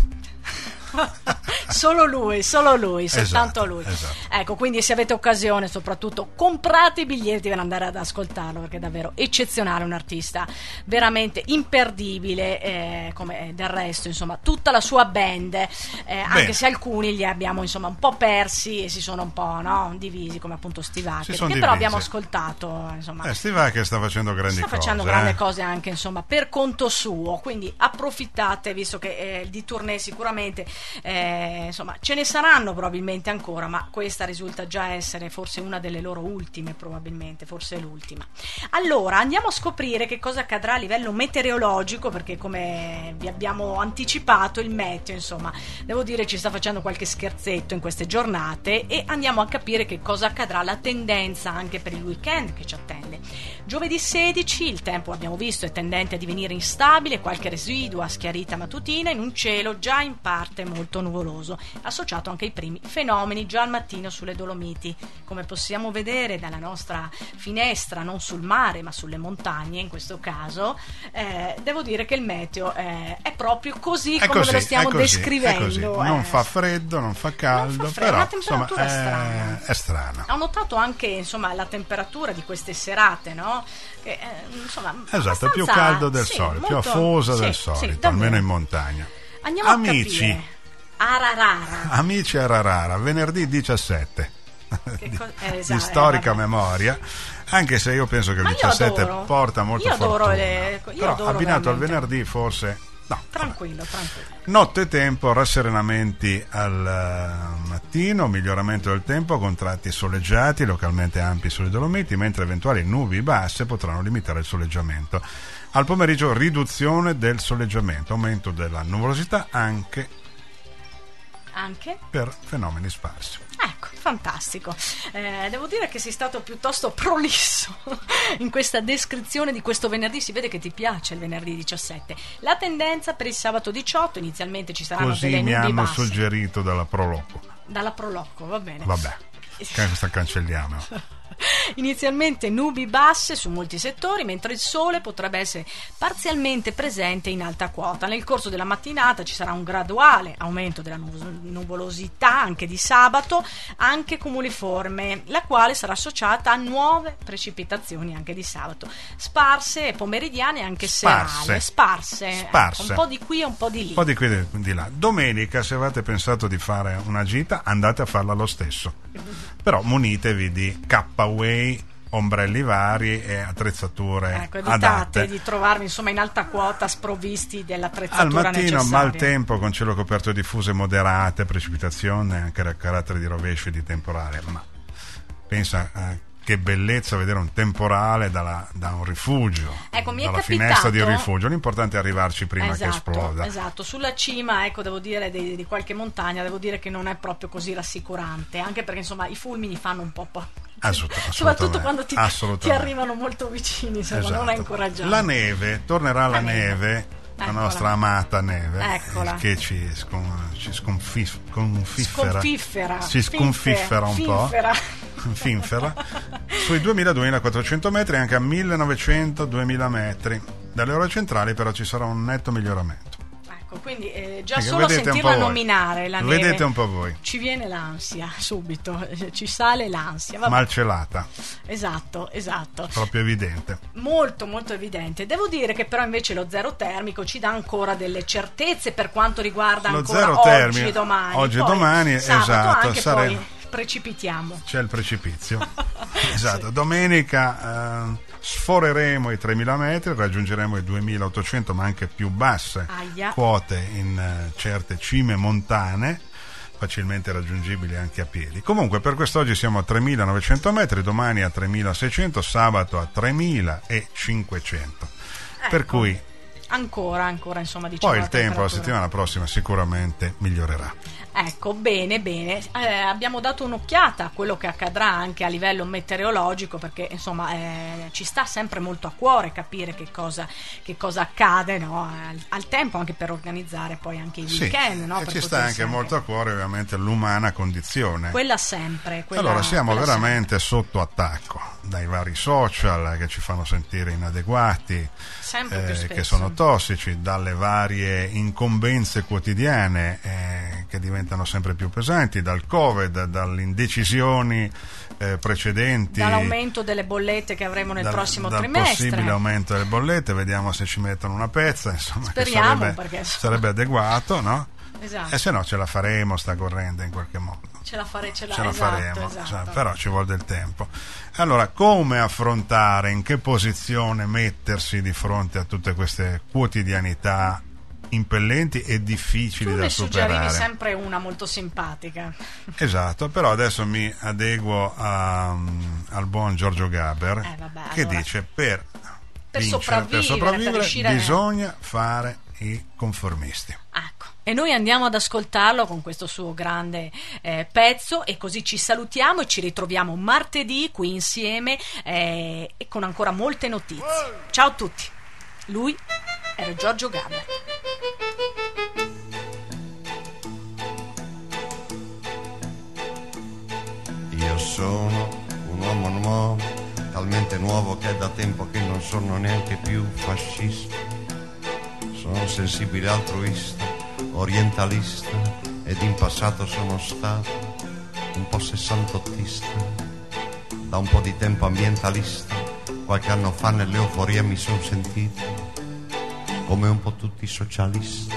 S4: Solo lui, soltanto
S3: esatto,
S4: lui.
S3: Esatto.
S4: Ecco, quindi se avete occasione, soprattutto comprate i biglietti per andare ad ascoltarlo, perché è davvero eccezionale, un artista veramente imperdibile, come del resto insomma tutta la sua band, anche se alcuni li abbiamo insomma un po' persi e si sono un po' divisi, come appunto Steve Hackett, che però abbiamo ascoltato, insomma.
S3: Steve Hackett sta facendo grandi
S4: cose anche insomma per conto suo, quindi approfittate, visto che di tournée sicuramente insomma ce ne saranno probabilmente ancora, ma questa risulta già essere forse una delle loro ultime, probabilmente, forse l'ultima. Allora andiamo a scoprire che cosa accadrà a livello meteorologico, perché come vi abbiamo anticipato il meteo, insomma, devo dire ci sta facendo qualche scherzetto in queste giornate, e andiamo a capire che cosa accadrà, la tendenza anche per il weekend che ci attende. Giovedì 16 il tempo, abbiamo visto, è tendente a divenire instabile, qualche residua schiarita mattutina in un cielo già in parte molto nuvoloso, associato anche ai primi fenomeni già al mattino sulle Dolomiti. Come possiamo vedere dalla nostra finestra, non sul mare ma sulle montagne in questo caso, devo dire che il meteo è proprio così come ve lo stiamo descrivendo.
S3: Non fa freddo, non fa caldo, però
S4: la temperatura
S3: è strana.
S4: Ho notato anche, insomma, la temperatura di queste serate, no? Che, insomma,
S3: esatto, è più caldo del solito, più afosa del solito, almeno in montagna.
S4: Andiamo amici a capire. Ararara.
S3: Amici Ararara, venerdì 17 di storica memoria, anche se io penso che il 17 porta molta fortuna, però abbinato al venerdì forse no.
S4: Tranquillo.
S3: Nottetempo, rasserenamenti al mattino, miglioramento del tempo con tratti soleggiati, localmente ampi sulle Dolomiti, mentre eventuali nubi basse potranno limitare il soleggiamento. Al pomeriggio riduzione del soleggiamento, aumento della nuvolosità anche per fenomeni sparsi.
S4: Ecco, fantastico. Devo dire che sei stato piuttosto prolisso in questa descrizione di questo venerdì. Si vede che ti piace il venerdì 17. La tendenza per il sabato 18, inizialmente ci saranno
S3: così
S4: delle nubi basse.
S3: Così mi hanno suggerito dalla Proloco,
S4: va bene.
S3: Vabbè, questa cancelliamo.
S4: Inizialmente nubi basse su molti settori, mentre il sole potrebbe essere parzialmente presente in alta quota. Nel corso della mattinata ci sarà un graduale aumento della nuvolosità anche di sabato, anche cumuliforme, la quale sarà associata a nuove precipitazioni anche di sabato, sparse e pomeridiane, anche serali, sparse. Un po' di qui e un po' di lì.
S3: Un po' di qui e di là. Domenica, se avete pensato di fare una gita, andate a farla lo stesso, però munitevi di K-Way, ombrelli vari e attrezzature
S4: evitate
S3: adatte.
S4: Di trovarvi insomma in alta quota sprovvisti dell'attrezzatura
S3: al mattino
S4: necessaria.
S3: Maltempo con cielo coperto diffuse moderate, precipitazioni anche a carattere di rovescio e di temporale, ma pensa che bellezza vedere un temporale da un rifugio, dalla finestra di un rifugio. L'importante è arrivarci prima che esploda.
S4: Esatto, sulla cima, devo dire, di qualche montagna, devo dire che non è proprio così rassicurante, anche perché insomma i fulmini fanno un po' soprattutto quando ti arrivano molto vicini, insomma, non è incoraggiante.
S3: La neve, tornerà la neve. La nostra amata neve, che ci sconfiffera un po', finfera sui 2000-2400 metri, anche a 1900-2000 metri. Dalle ore centrali però ci sarà un netto miglioramento.
S4: Quindi già solo sentirla nominare la neve,
S3: vedete un po' voi,
S4: ci viene l'ansia subito, ci sale l'ansia. Vabbè.
S3: Malcelata.
S4: Esatto.
S3: Proprio evidente.
S4: Molto evidente. Devo dire che però invece lo zero termico ci dà ancora delle certezze per quanto riguarda
S3: lo
S4: ancora
S3: zero
S4: oggi
S3: termico,
S4: e domani.
S3: Oggi e domani, esatto.
S4: Anche poi precipitiamo.
S3: C'è il precipizio. Esatto. Sì. Domenica sforeremo i 3.000 metri, raggiungeremo i 2.800, ma anche più basse quote in certe cime montane, facilmente raggiungibili anche a piedi. Comunque per quest'oggi siamo a 3.900 metri, domani a 3.600, sabato a 3.500. Per cui
S4: ancora insomma, diciamo,
S3: poi il tempo la settimana prossima sicuramente migliorerà.
S4: Ecco, bene. Abbiamo dato un'occhiata a quello che accadrà anche a livello meteorologico, perché insomma ci sta sempre molto a cuore capire che cosa accade, no? Al tempo, anche per organizzare poi anche i weekend, no?
S3: E ci sta anche molto a cuore ovviamente l'umana condizione.
S4: Quella sempre.
S3: Allora siamo veramente sotto attacco dai vari social che ci fanno sentire inadeguati,
S4: sempre più spesso,
S3: che sono tossici, dalle varie incombenze quotidiane che diventano sempre più pesanti, dal Covid, dalle indecisioni precedenti,
S4: dall'aumento delle bollette che avremo nel prossimo trimestre,
S3: possibile aumento delle bollette. Vediamo se ci mettono una pezza, insomma.
S4: Speriamo,
S3: che sarebbe adeguato, no?
S4: Esatto.
S3: E se no ce la faremo sta corrente in qualche modo.
S4: Ce la
S3: faremo,
S4: esatto.
S3: Però ci vuole del tempo. Allora, come affrontare, in che posizione mettersi di fronte a tutte queste quotidianità impellenti e difficili da superare.
S4: Tu ne suggerivi sempre una molto simpatica.
S3: Esatto, però adesso mi adeguo al buon Giorgio Gaber, che allora dice per sopravvivere bisogna fare i conformisti.
S4: Ecco. E noi andiamo ad ascoltarlo con questo suo grande pezzo, e così ci salutiamo e ci ritroviamo martedì qui insieme e con ancora molte notizie. Ciao a tutti. Lui era Giorgio Gaber.
S9: Io sono un uomo nuovo, talmente nuovo che è da tempo che non sono neanche più fascista. Sono sensibile altruista, orientalista, ed in passato sono stato un po' sessantottista. Da un po' di tempo ambientalista, qualche anno fa nell'euforia mi sono sentito come un po' tutti i socialisti.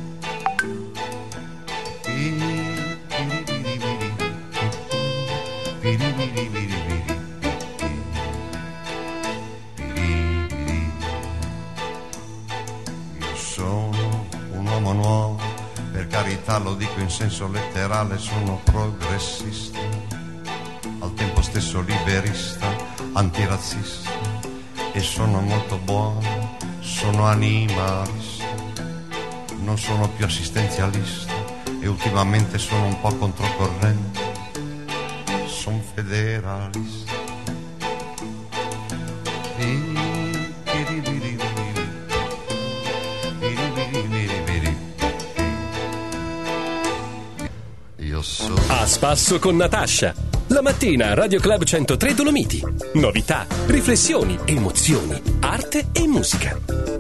S9: Io sono un uomo nuovo, per carità lo dico in senso letterale, sono progressista, al tempo stesso liberista, antirazzista, e sono molto buono, sono animalista, non sono più assistenzialista e ultimamente sono un po' controcorrente, sono federalista. Io sono
S1: A Spasso con Natascia. La mattina Radio Club 103 Dolomiti. Novità, riflessioni, emozioni, arte e musica.